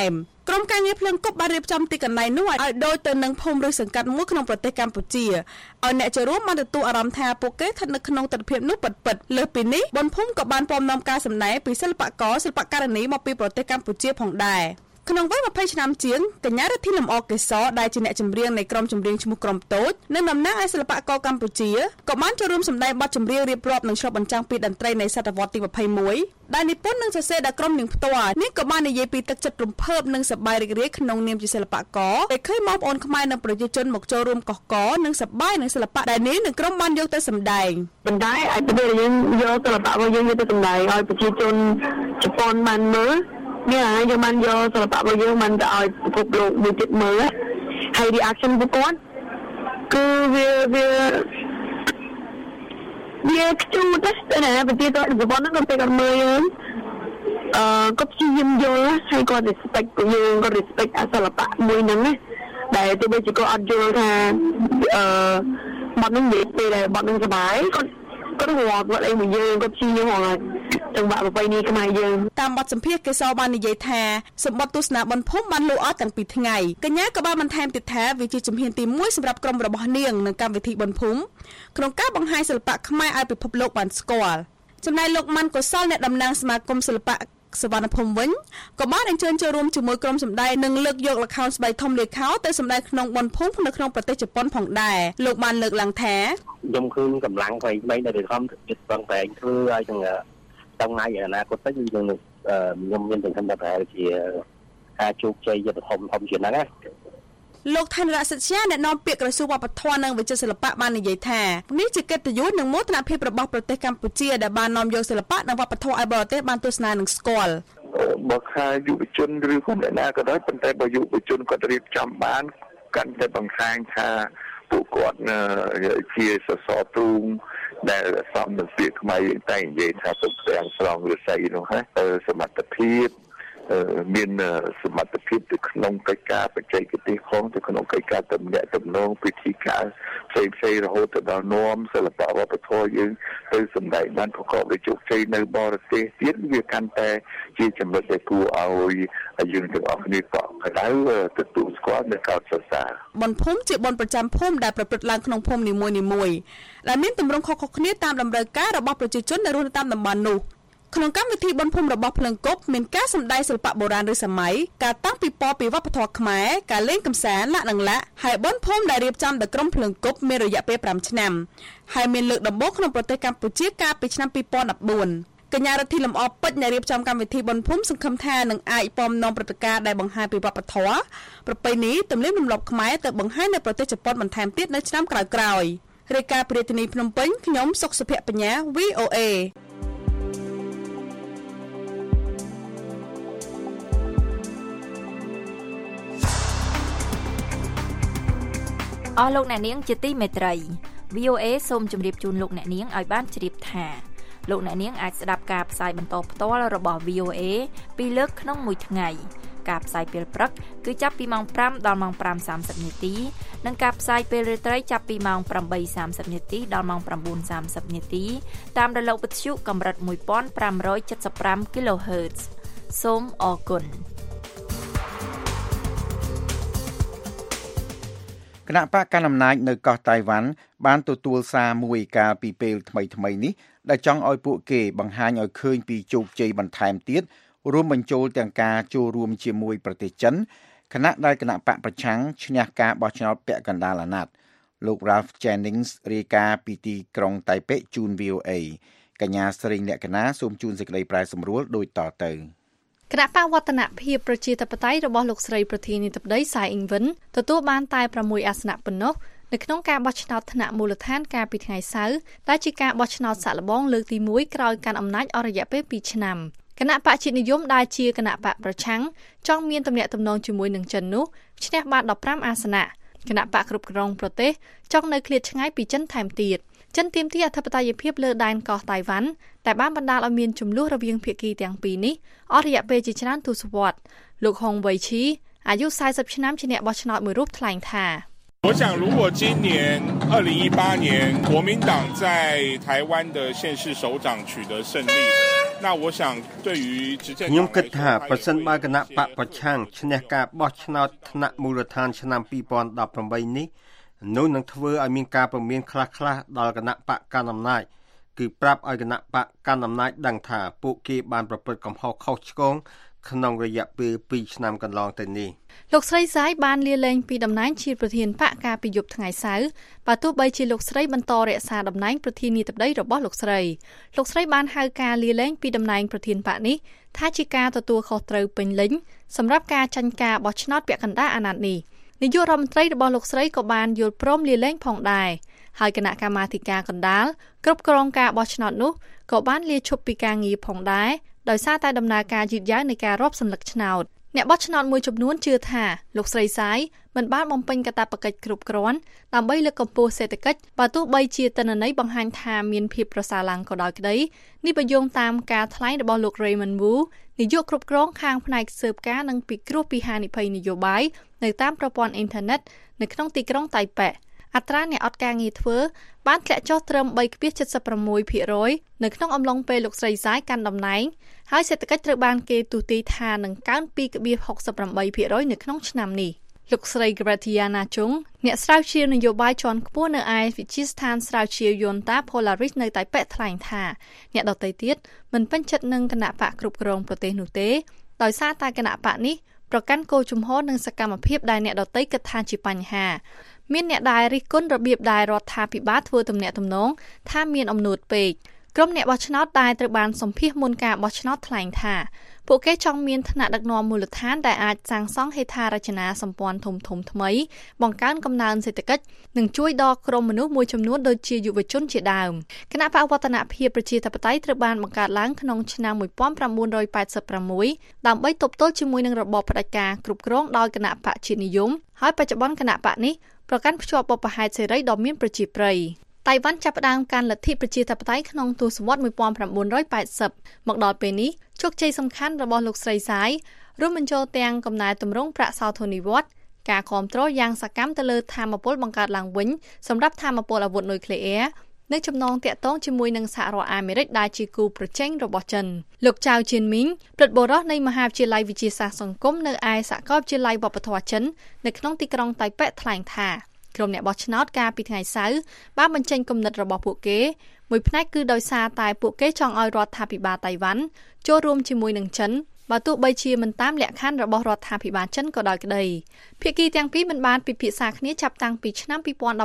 ក្រុមការងារភ្លើងគប់បានរៀបចំទីកន្លែងនោះឲ្យដូចទៅនឹងភូមិឬសង្កាត់មួយក្នុងប្រទេសកម្ពុជាឲ្យអ្នកចូលរួមបានទទួលអារម្មណ៍ថាពួកគេស្ថិតនៅក្នុងទិដ្ឋភាពនោះពិតៗលើសពីនេះបនភូមិក៏បានពំនាំការសម្ដែងពីសិល្បករសិល្បករនីមកពីប្រទេសកម្ពុជាផងដែរក្នុងវ័យ20ឆ្នាំជាងកញ្ញារិទ្ធីលំអកេសរដែលជាអ្នកចម្រៀងនៃក្រុមចម្រៀងឈ្មោះក្រុមតូចនិងតំណាងឲ្យសិល្បករកម្ពុជាក៏បានចូលរួមសម្ដែងបទចម្រៀងរៀបរាប់និងឆ្លុះបញ្ចាំងពីតន្ត្រីនៃសតវត្សទី21ដែលនិពន្ធនិងសរសេរដោយក្រុមនាងផ្ទាល់នេះក៏បាននិយាយពីទឹកចិត្តរំភើបនិងសប្បាយរីករាយក្នុងនាមជាសិល្បករដែលឃើញបងប្អូនខ្មែរនិងប្រជាជនមកចូលរួមកកកនិងសប្បាយនឹងសិល្បៈដែលនេះនឹងក្រុមបានយកទៅសម្ដែងប៉ុន្តែឲ្យពេលយើងយកសិល្បៈរបស់យើងទៅសម្ដែងឲ្យប្រជាជនជប៉ុនបានមើលនេះហើយយើងបានយកសិល្បៈរបស់យើងបានទៅឲ្យពិភពលោកមួយទៀតមើលហើយ reaction របស់គាត់គឺវាខ្ជូតណាស់ប្រជាជនជប៉ុនហ្នឹងក៏ពេលគាត់មើលយើងគាត់ព្យាយាមយល់ហើយគាត់ respect យើងគាត់ respect សិល្បៈមួយហ្នឹងណាដែលទោះបីជាគាត់អត់យល់ថាបទហ្នឹងនិយាយពេលដែលបទហ្នឹងសប្បាយគាត់រត់គាត់អីមួយយើងគាត់ព្យាយាមហៅចង្វាក់ប្រពៃណីខ្មែរយើងតាមបទសម្ភាសន៍កេសរបាននិយាយថាសម្បត្តិទស្សនាបនភូមិបានលូអស់តាំងពីថ្ងៃកញ្ញាក៏បានបន្ថែមទៀតថាវាជាជំហានទី1សម្រាប់ក្រុមរបស់នាងនៅកម្មវិធីបនភូមិក្នុងការបង្ហាញសិល្បៈខ្មែរឲ្យពិភពលោកបានស្គាល់ចំណែកលោកម៉ាន់កុសលអ្នកតំណាងសមាគមសិល្បៈសវណ្ណភូមិវិញក៏បានអញ្ជើញចូលរួមជាមួយក្រុមសម្ដែងនិងលើកយកល្ខោនស្បែកធំលេខោទៅសម្ដែងក្នុងបនភូមិនៅក្នុងប្រទេសជប៉ុនផងដែរលោកបានលើកឡើងថាខ្ញុំឃើញកម្លាំងថ្មីដែលខំចិត្តបងតែងធ្វើឲ្យទាំងថ្ងៃអនាគតទៅខ្ញុំមានទាំងសម្បត្តិជាការជោគជ័យយធំជាងហ្នឹងណាលោកថនរសិទ្ធជាអ្នកនាំពាក្យក្រសួងវប្បធម៌និងវិចិត្រសិល្បៈបាននិយាយថានេះជាកិត្តិយសនិងមោទនភាពរបស់ប្រទេសកម្ពុជាដែលបាននាំយកសិល្បៈនិងវប្បធម៌ឲ្យបរទេសបានទស្សនានិងស្គាល់បើខាយុវជនឬក៏អ្នកណាក៏ដោយប៉ុន្តែបើយុវជនគាត់រៀបចំបានកាន់តែបង្ហាញថាពួកគាត់ជាសសរទ្រូងដែលសំនឹងពាក្យខ្មែរយើងតែនិយាយថាទុកទាំងស្រង់រស័យនោះហ៎សមត្ថភាពមានសមត្ថភាពទៅក្នុងកិច្ចការបច្ចេកទេសផងទៅក្នុងកិច្ចការទំនាក់ទំនងពិធីការផ្សេងរហូតទៅដល់នាំសិល្បៈវប្បធម៌យើងទៅសម្ដែងបានប្រកបដោយជោគជ័យនៅបរទេសទៀតវាកាន់តែជាចំណុចដែលគួរឲ្យយើងទាំងអស់គ្នាកក់ក្ដៅទទួលស្គាល់និងកោតសរសើរបនភូមិជាបនប្រចាំភូមិដែលប្រព្រឹត្តឡើងក្នុងភូមិនីមួយៗដែលមានទម្រង់ខុសៗគ្នាតាមតម្រូវការរបស់ប្រជាជនដែលរស់នៅតាមតំបន់នោះក្នុងកម្មវិធីបនភូមិរបស់ភ្លើងគប់មានការសម្ដែងសិល្បៈបុរាណឬសម័យការតាំងពីពណ៌ពីវប្បធម៌ខ្មែរការលេងកម្សាន្តលាក់និងលាក់ហើយបនភូមិដែលរៀបចំដោយក្រុមភ្លើងគប់មានរយៈពេល5ឆ្នាំហើយមានលើកដំបូងក្នុងប្រទេសកម្ពុជាកាលពីឆ្នាំ2014កញ្ញារិទ្ធីលំអពេជ្រអ្នករៀបចំកម្មវិធីបនភូមិសង្ឃឹមថានឹងអាចពំនាំព្រឹត្តិការណ៍ដែលបង្ហាញពីវប្បធម៌ប្រពៃណីទំនៀមទម្លាប់ខ្មែរទៅបង្ហាញនៅប្រទេសជប៉ុនបន្ថែមទៀតនៅឆ្នាំក្រោយៗរាយការណ៍ពីរាជធានីភ្នំពេញខ្ញុំសុកសុភ័ក្របញ្ញា VOA អស់លោកអ្នកនាងជាទីមេត្រី VOA សូមជម្រាបជូនលោកអ្នកនាងឲ្យបានជ្រាបថាលោកអ្នកនាងអាចស្ដាប់ការផ្សាយបន្តផ្ទាល់របស់ VOA ពីរលើកក្នុងមួយថ្ងៃការផ្សាយពេលព្រឹកគឺចាប់ពីម៉ោង5ដល់ម៉ោង 5:30 នាទីនិងការផ្សាយពេលរាត្រីចាប់ពីម៉ោង 8:30 នាទីដល់ម៉ោង 9:30 នាទីតាមរលកវិទ្យុកម្រិត 1575 kHz សូមអរគុណគណៈបកកណ្ដាលអំណាចនៅកោះតៃវ៉ាន់បានទទួលសារមួយកាលពីពេលថ្មីនេះដែលចង់ឲ្យពួកគេបង្ហាញឲ្យឃើញពីជោគជ័យបន្ថែមទៀតរួមបញ្ចូលទាំងការចូលរួមជាមួយប្រទេសចិនខណៈដែលគណៈបកប្រឆាំងឈ្នះការបោះឆ្នោតពាក់កណ្ដាលអាណត្តិលោក Ralph Jennings រាយការណ៍ពីទីក្រុងតៃប៉េជូន VOA កញ្ញាស្រីអ្នកកណាសូមជូនសេចក្តីប្រែសម្រួលដូចតទៅគណៈបកវឌ្ឍនភាពប្រជាធិបតេយ្យរបស់លោកស្រីប្រធានាធិបតីសៃអ៊ីងវិនទទួលបានតែ6អាសនៈប៉ុណ្ណោះនៅក្នុងការបោះឆ្នោតថ្នាក់មូលដ្ឋានកាលពីថ្ងៃសៅរ៍ដែលជាការបោះឆ្នោតសាកល្បងលើកទី1ក្រោយកាន់អំណាចអស់រយៈពេល2ឆ្នាំគណៈបកជាតិនិយមដែលជាគណៈបកប្រឆាំងចង់មានទំនាក់ទំនងជាមួយនឹងចិននោះឈ្នះបាន15អាសនៈគណៈបកគ្រប់គ្រងប្រទេសចង់នៅឃ្លាតឆ្ងាយពីចិនថែមទៀតចិនទាមទារអធិបតេយ្យភាពលើដែនកោះតៃវ៉ាន់តែបានបណ្ដាលឲ្យមានជម្លោះរវាងភាគីទាំងពីរនេះអស់រយៈពេលជាច្រើនទសវត្សរ៍លោកហុងវៃឈីអាយុ40ឆ្នាំជាអ្នកបោះឆ្នោតមួយរូបថ្លែងថា我想如果今年2018年国民党在台湾的县市首长取得胜利那我想对于执政ខ្ញុំគិតថាប្រសិនបើគណៈបកប្រឆាំងឈ្នះការបោះឆ្នោតថ្នាក់មូលដ្ឋានឆ្នាំ2018នេះនោះនឹងធ្វើឲ្យមានការព្រមានខ្លះៗដល់គណៈបកកណ្ដាលអំណាចគឺប្រាប់ឲ្យគណៈបកកណ្ដាលអំណាចដឹងថាពួកគេបានប្រព្រឹត្តកំហុសខុសឆ្គងក្នុងរយៈពេល2ឆ្នាំកន្លងទៅនេះលោកស្រីសាយបានលាលែងពីតំណែងជាប្រធានបកកាលពីយប់ថ្ងៃសៅរ៍បើទោះបីជាលោកស្រីបន្តរក្សាតំណែងប្រធានាធិបតីរបស់លោកស្រីបានហៅការលាលែងពីតំណែងប្រធានបកនេះថាជាការទទួលខុសត្រូវពេញលេញសម្រាប់ការចាញ់ការបោះឆ្នោតពាក់កណ្ដាលអាណត្តិនេះនាយករដ្ឋមន្ត្រីរបស់លោកស្រីក៏បានយល់ព្រមលាលែងផងដែរហើយគណៈកម្មាធិការកណ្ដាលគ្រប់គ្រងការបោះឆ្នោតនោះក៏បានលាឈប់ពីការងារផងដែរដោយសារតែដំណើរការយឺតយ៉ាវនៃការរាប់សន្លឹកឆ្នោតអ្នកបោះឆ្នោតមួយចំនួនជឿថាលោកស្រីសាយមិនបានបំពេញកាតព្វកិច្ចគ្រប់គ្រាន់ដើម្បីលើកកម្ពស់សេដ្ឋកិច្ចបើទោះបីជាទិន្នន័យបង្ហាញថាមានភាពប្រសើរឡើងក៏ដោយក្តីនេះបញ្យងតាមការថ្លែងរបស់លោក Raymond Wu នាយកគ្រប់គ្រងខាងផ្នែកស៊ើបការនិងពិគ្រោះពីហានិភ័យនយោបាយនៅតាមប្រព័ន្ធអ៊ីនធឺណិតនៅក្នុងទីក្រុងតៃប៉េអត្រាអ្នកអត់ការងារធ្វើបានធ្លាក់ចុះត្រឹម 3.76% នៅក្នុងអំឡុងពេលលោកស្រីសាយកាន់តំណែងហើយសេដ្ឋកិច្ចត្រូវបានគេទូទាយថានឹងកើន 2.68% នៅក្នុងឆ្នាំនេះលោកស្រី Gratiana Chung អ្នកស្រាវជ្រាវនយោបាយជាន់ខ្ពស់នៅឯវិទ្យាស្ថានស្រាវជ្រាវ Yonta Polaris នៅតៃប៉េថ្លែងថាអ្នកដទៃទៀតមិនពេញចិត្តនឹងគណៈបកគ្រប់គ្រងប្រទេសនោះទេដោយសារតែគណៈបកនេះប្រកាន់គោលជំហរនិងសកម្មភាពដែលអ្នកដទៃគិតថាជាបញ្ហាមានអ្នកដែលរិះគន់របៀបដែលរដ្ឋាភិបាលធ្វើទំនាក់ទំនងថាមានអំនួតពេកក្រុមអ្នកបោះឆ្នោតដែលត្រូវបានសម្ភាសមុនការបោះឆ្នោតថ្លែងថាពួកគេចង់មានឋានៈដឹកនាំមូលដ្ឋានដែលអាចសាងសង់ហេដ្ឋារចនាសម្ព័ន្ធធំៗថ្មីបង្កើនកំណើនសេដ្ឋកិច្ចនិងជួយដល់ក្រុមមនុស្សមួយចំនួនដូចជាយុវជនជាដើមគណៈបកវឌ្ឍនភាពប្រជាធិបតេយ្យត្រូវបានបង្កើតឡើងក្នុងឆ្នាំ1986ដើម្បីទប់ទល់ជាមួយនឹងរបបផ្ដាច់ការគ្រប់គ្រងដោយគណៈបកជាតិនិយមហើយបច្ចុប្បន្នគណៈបកនេះប្រកាន់ភ្ជាប់បបផែនសេរីដ៏មានប្រជាប្រិយតៃវ៉ាន់ចាប់ផ្ដើមកាន់លទ្ធិប្រជាធិបតេយ្យក្នុងទសវត្សរ៍1980មកដល់ពេលនេះជោគជ័យសំខាន់របស់លោកស្រីសាយរួមបញ្ចូលទាំងកំណែទម្រង់ប្រាក់សោធននិវត្តន៍ការគ្រប់គ្រងយ៉ាងសកម្មទៅលើថាមពលបង្កើតឡើងវិញសម្រាប់ថាមពលអាវុធនុយក្លេអ៊ែរនិងចំណងតាក់ទងជាមួយនឹងសហរដ្ឋអាមេរិកដែលជាគូប្រជែងរបស់ចិនលោកចៅជៀនមីងព្រឹទ្ធបុរសនៃមហាវិទ្យាល័យវិទ្យាសាស្ត្រសង្គមនៅឯសាកលវិទ្យាល័យវប្បធម៌ចិននៅក្នុងទីក្រុងតៃប៉េថ្លែងថាក្រុមអ្នកបោះឆ្នោតកាលពីថ្ងៃសៅរ៍បានបញ្ចេញគំនិតរបស់ពួកគេមួយផ្នែកគឺដោយសារតែពួកគេចង់ឲ្យរដ្ឋាភិបាលតៃវ៉ាន់ចូលរួមជាមួយនឹងចិនបើទោះបីជាមិនតាមលក្ខខណ្ឌរបស់រដ្ឋាភិបាលចិនក៏ដោយក្តីភាគីទាំងពីរមិនបានពិភាក្សាគ្នាចាប់តាំងពីឆ្នាំ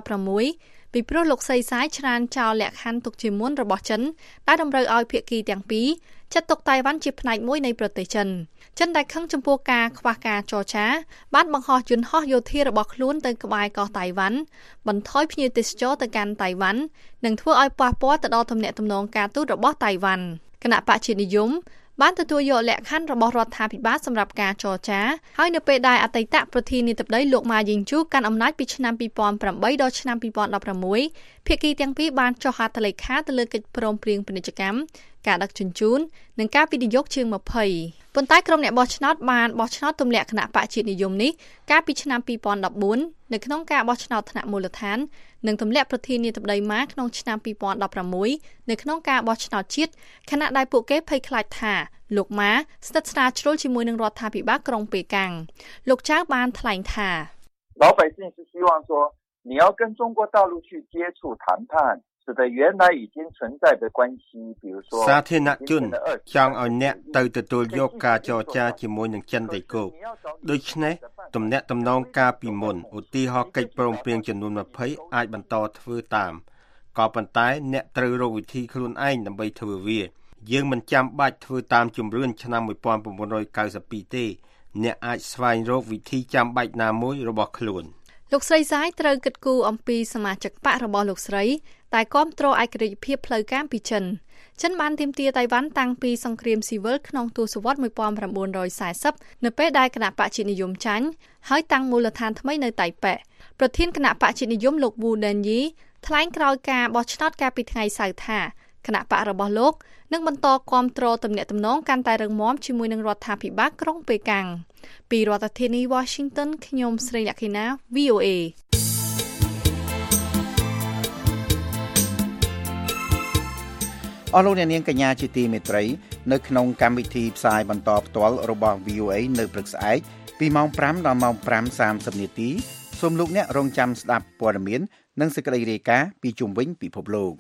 2016ពីព្រោះលោកស្រីសាយច្រានចោលលក្ខខណ្ឌទុកជាមុនរបស់ចិនដែលតម្រូវឲ្យភាគីទាំងពីរចាត់ទុកតៃវ៉ាន់ជាផ្នែកមួយនៃប្រទេសចិនដែលខឹងចំពោះការខ្វះការចរចាបានបង្ហោះយន្តហោះយោធារបស់ខ្លួនទៅក្បែរកោះតៃវ៉ាន់បន្ថយភ្ញៀវទេសចរទៅកាន់តៃវ៉ាន់និងធ្វើឲ្យប៉ះពាល់ទៅដល់ទំនាក់ទំនងការទូតរបស់តៃវ៉ាន់គណៈបកជាតិនិយមបានទទួលយកលក្ខខណ្ឌរបស់រដ្ឋាភិបាលសម្រាប់ការចរចាហើយនៅពេលដែលអតីតប្រធានាធិបតីលោកម៉ាយីងជូកាន់អំណាចពីឆ្នាំ2008ដល់ឆ្នាំ2016ភាគីទាំងពីរបានចុះហត្ថលេខាទៅលើកិច្ចព្រមព្រៀងពាណិជ្ជកម្មការដឹកជញ្ជូននិងការវិនិយោគជាង20ប៉ុន្តែក្រុមអ្នកបោះឆ្នោតបានបោះឆ្នោតទម្លាក់គណៈបកជាតិនិយមនេះកាលពីឆ្នាំ2014នៅក្នុងការបោះឆ្នោតថ្នាក់មូលដ្ឋាននិងទម្លាក់ប្រធានាធិបតីម៉ាក្នុងឆ្នាំ2016នៅក្នុងការបោះឆ្នោតជាតិខណៈដែលពួកគេភ័យខ្លាចថាលោកម៉ាស្និទ្ធស្នាលជ្រុលជាមួយនឹងរដ្ឋាភិបាលក្រុងប៉េកាំងលោកចៅបានថ្លែងថា老百姓是希望说你要跟中国大陆去接触谈判使得原来已经存在的关系比如说សាធារណជនចង់ឲ្យអ្នកទៅទទួលយកការចរចាជាមួយនឹងចិនដីគោកដូច្នេះទំនាក់ទំនងការពីមុនឧទាហរណ៍កិច្ចព្រមព្រៀងចំនួន20អាចបន្តធ្វើតាមក៏ប៉ុន្តែអ្នកត្រូវរកវិធីខ្លួនឯងដើម្បីធ្វើវាយើងមិនចាំបាច់ធ្វើតាមជំរឿនឆ្នាំ1992ទេអ្នកអាចស្វែងរកវិធីចាំបាច់ណាមួយរបស់ខ្លួនលោកស្រីសាយត្រូវគិតគូរអំពីសមាជិកបករបស់លោកស្រីតែគាំទ្រឯករាជ្យភាពផ្លូវការពីចិនបានទាមទារតៃវ៉ាន់តាំងពីសង្គ្រាមស៊ីវិលក្នុងទសវត្សរ៍1940នៅពេលដែលគណៈបកជាតិនិយមចាញ់ហើយតាំងមូលដ្ឋានថ្មីនៅតៃប៉េប្រធានគណៈបកជាតិនិយមលោកវូដេនយីថ្លែងក្រោយការបោះឆ្នោតកាលពីថ្ងៃសៅរ៍ថាគណៈបករបស់លោកនឹងបន្តគាំទ្រទំនាក់ទំនងកាន់តែរឹងមាំជាមួយនឹងរដ្ឋាភិបាលក្រុងប៉េកាំងពីរដ្ឋធានី Washington ខ្ញុំស្រីលក្ខិណា VOA អស់លោកអ្នកនាងកញ្ញាជាទីមេត្រីនៅក្នុងកម្មវិធីផ្សាយបន្តផ្ទាល់របស់ VOA នៅព្រឹកស្អែកពីម៉ោង 5 ដល់ម៉ោង 5:30 នាទីសូមលោកអ្នករងចាំស្ដាប់ព័ត៌មាននិងសេចក្តីរាយការណ៍ពីជុំវិញពិភពលោក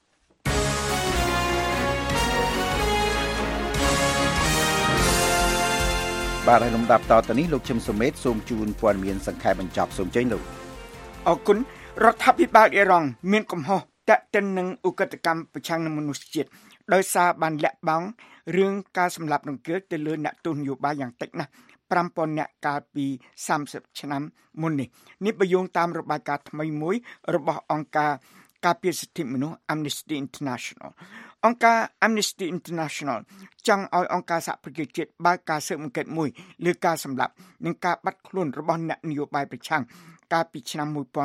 បាទហើយលំដាប់តទៅនេះលោកឈឹមសុមេតសូមជូនព័ត៌មានសង្ខេបបញ្ចប់សូមចេញលោកអរគុណរដ្ឋាភិបាលអ៊ីរ៉ង់មានកំហុសតាក់ទិននឹងឧក្រិដ្ឋកម្មប្រឆាំងនឹងមនុស្សជាតិដោយសារបានលាក់បាំងរឿងការសម្លាប់រង្គាលទៅលើអ្នកទស្សនយោបាយយ៉ាងតិចណាស់ 5,000 នាក់កាលពី30ឆ្នាំមុននេះបញ្យងតាមរបាយការណ៍ថ្មីមួយរបស់អង្គការការពារសិទ្ធិមនុស្ស Amnesty International អង្គការ Amnesty International ចង់ឲ្យអង្គការសហប្រជាជាតិបើកការស៊ើបអង្កេតមួយលើការសម្លាប់និងការបាត់ខ្លួនរបស់អ្នកនយោបាយប្រឆាំងកាលពីឆ្នាំ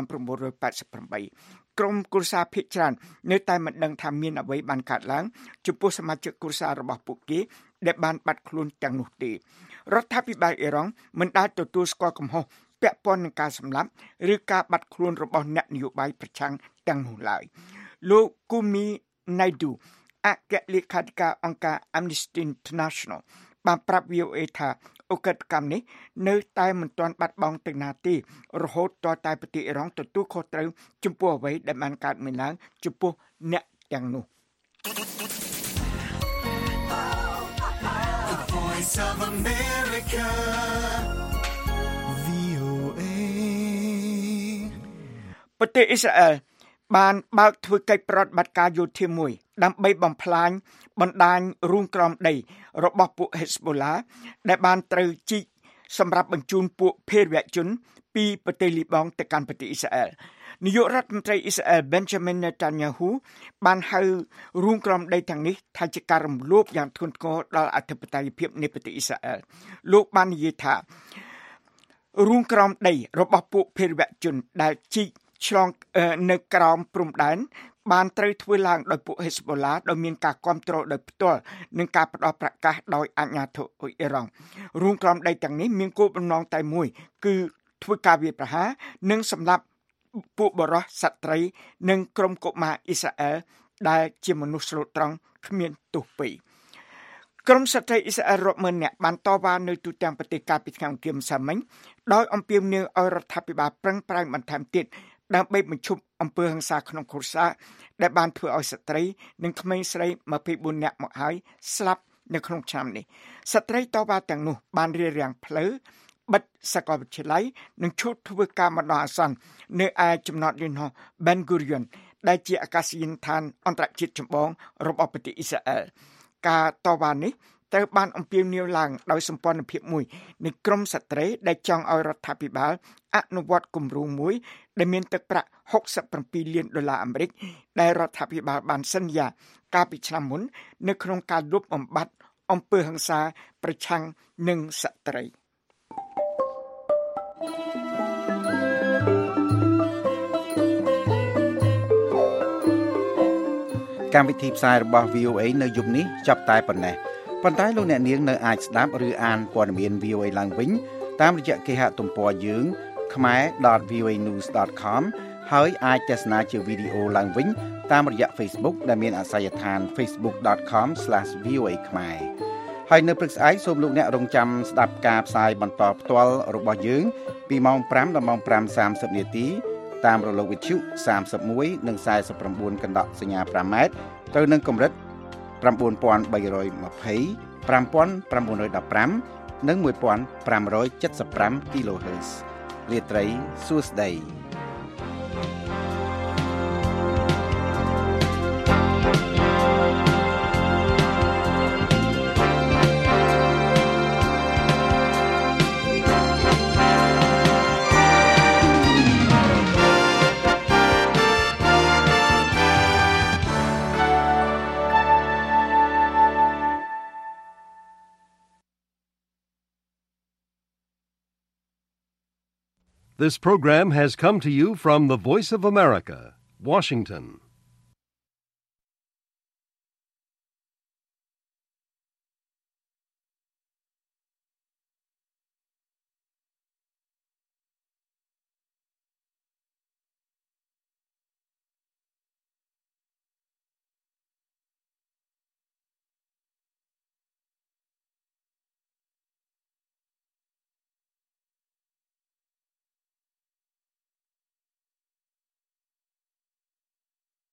1988 ក្រុមគ្រួសារភាគច្រើននៅតែមិនដឹងថាមានអ្វីបានកើតឡើងចំពោះសមាជិកគ្រួសាររបស់ពួកគេដែលបានបាត់ខ្លួនទាំងនោះទេរដ្ឋាភិបាលអ៊ីរ៉ង់មិនដែលទទួលស្គាល់កំហុសពាក់ព័ន្ធនឹងការសម្លាប់ឬការបាត់ខ្លួនរបស់អ្នកនយោបាយប្រឆាំងទាំងនោះឡើយលោកគូមីណៃឌូអគ្គលេខាធិការអង្គការ Amnesty International បានប្រាប់ VOA ថាឧក្រិដ្ឋកម្មនេះនៅតែមិនទាន់បាត់បង់ទៅណាទេរហូតតតែប្រទេសអ៊ីរ៉ង់ទទួលខុសត្រូវចំពោះអ្វីដែលបានកើតមានឡើងចំពោះអ្នកទាំងនោះប្រទេសអ៊ីស្រាអែលបានបើកធ្វើកិច្ចប្រតិបត្តិការយោធាមួយដើម្បីបំផ្លាញបណ្ដាញរូងក្រោមដីរបស់ពួក Hezbollah ដែលបានត្រូវជីកសម្រាប់បញ្ជូនពួកភេរវជនពីប្រទេសលីបង់ទៅកាន់ប្រទេសអ៊ីស្រាអែលនាយករដ្ឋមន្ត្រីអ៊ីស្រាអែល Benjamin Netanyahu បានហៅរូងក្រោមដីទាំងនេះថាជាការរំលោភយ៉ាងធ្ងន់ធ្ងរដល់អធិបតេយ្យភាពនៃប្រទេសអ៊ីស្រាអែលលោកបាននិយាយថារូងក្រោមដីរបស់ពួកភេរវជនដែលជីកឆ្លងនៅក្រោមព្រំដែនបានត្រូវធ្វើឡើងដោយពួក Hezbollah ដោយមានការគ្រប់គ្រងដោយផ្ទាល់និងការផ្ដល់ប្រកាសដោយអាជ្ញាធរអ៊ីរ៉ង់រូងក្រោមដីទាំងនេះមានគោលបំណងតែមួយគឺធ្វើការវាយប្រហារនិងសម្លាប់ពួកបរិសុទ្ធស្ត្រីនិងក្រុមកុមារអ៊ីស្រាអែលដែលជាមនុស្សស្លូតត្រង់គ្មានទោសពីរក្រុមស្ត្រីអ៊ីស្រាអែលរាប់ម៉ឺននាក់បានតវ៉ានៅទូទាំងប្រទេសកាលពីថ្ងៃអង្គារម្សិលមិញដោយអំពាវនាវឲ្យរដ្ឋាភិបាលប្រឹងប្រែងបន្ថែមទៀតដើម្បីបញ្ឈប់អំពើហិង្សាក្នុងគ្រួសារដែលបានធ្វើឲ្យស្ត្រីនិងក្មេងស្រី24នាក់មកហើយស្លាប់នៅក្នុងឆ្នាំនេះស្ត្រីតវ៉ាទាំងនោះបានរារាំងផ្លូវបិទសាកលវិទ្យាល័យនិងឈប់ធ្វើការបណ្ដោះអាសន្ននៅឯចំណតយន្តហោះ Ben Gurion ដែលជាអាកាសយានដ្ឋានអន្តរជាតិចម្បងរបស់ប្រទេសអ៊ីស្រាអែលការតវ៉ានេះត្រូវបានអំពាវនាវឡើងដោយសម្ព័ន្ធភាពមួយនៃក្រុមស្ត្រីដែលចង់ឲ្យរដ្ឋាភិបាលអនុវត្តគម្រោងមួយដែលមានទឹកប្រាក់$67 លានអាមេរិកដែលរដ្ឋាភិបាលបានសន្យាកាលពីឆ្នាំមុននៅក្នុងការលុបបំបាត់អំពើហិង្សាប្រឆាំងនឹងស្ត្រីកម្មវិធីផ្សាយរបស់ VOA នៅយប់នេះចាប់តែប៉ុណ្ណេះប៉ុន្តែលោកអ្នកនាងនៅអាចស្ដាប់ឬអានព័ត៌មាន VOA ឡើងវិញតាមរយៈគេហទំព័រយើង khmer.voanews.com ហើយអាចទស្សនាជាវីដេអូឡើងវិញតាមរយៈ Facebook ដែលមានអាសយដ្ឋាន facebook.com/voa khmer ហើយនៅព្រឹកស្អែកសូមលោកអ្នករងចាំស្ដាប់ការផ្សាយបន្តផ្ទាល់របស់យើងពីម៉ោង 5 ដល់ម៉ោង 5:30 នាទីតាមរលកវិទ្យុ31និង49កណ្ដកសញ្ញា 5m ទៅនឹងកម្រិត 9320 5915 និង 1575 kHz រាត្រីសួស្តី This program has come to you from the Voice of America, Washington.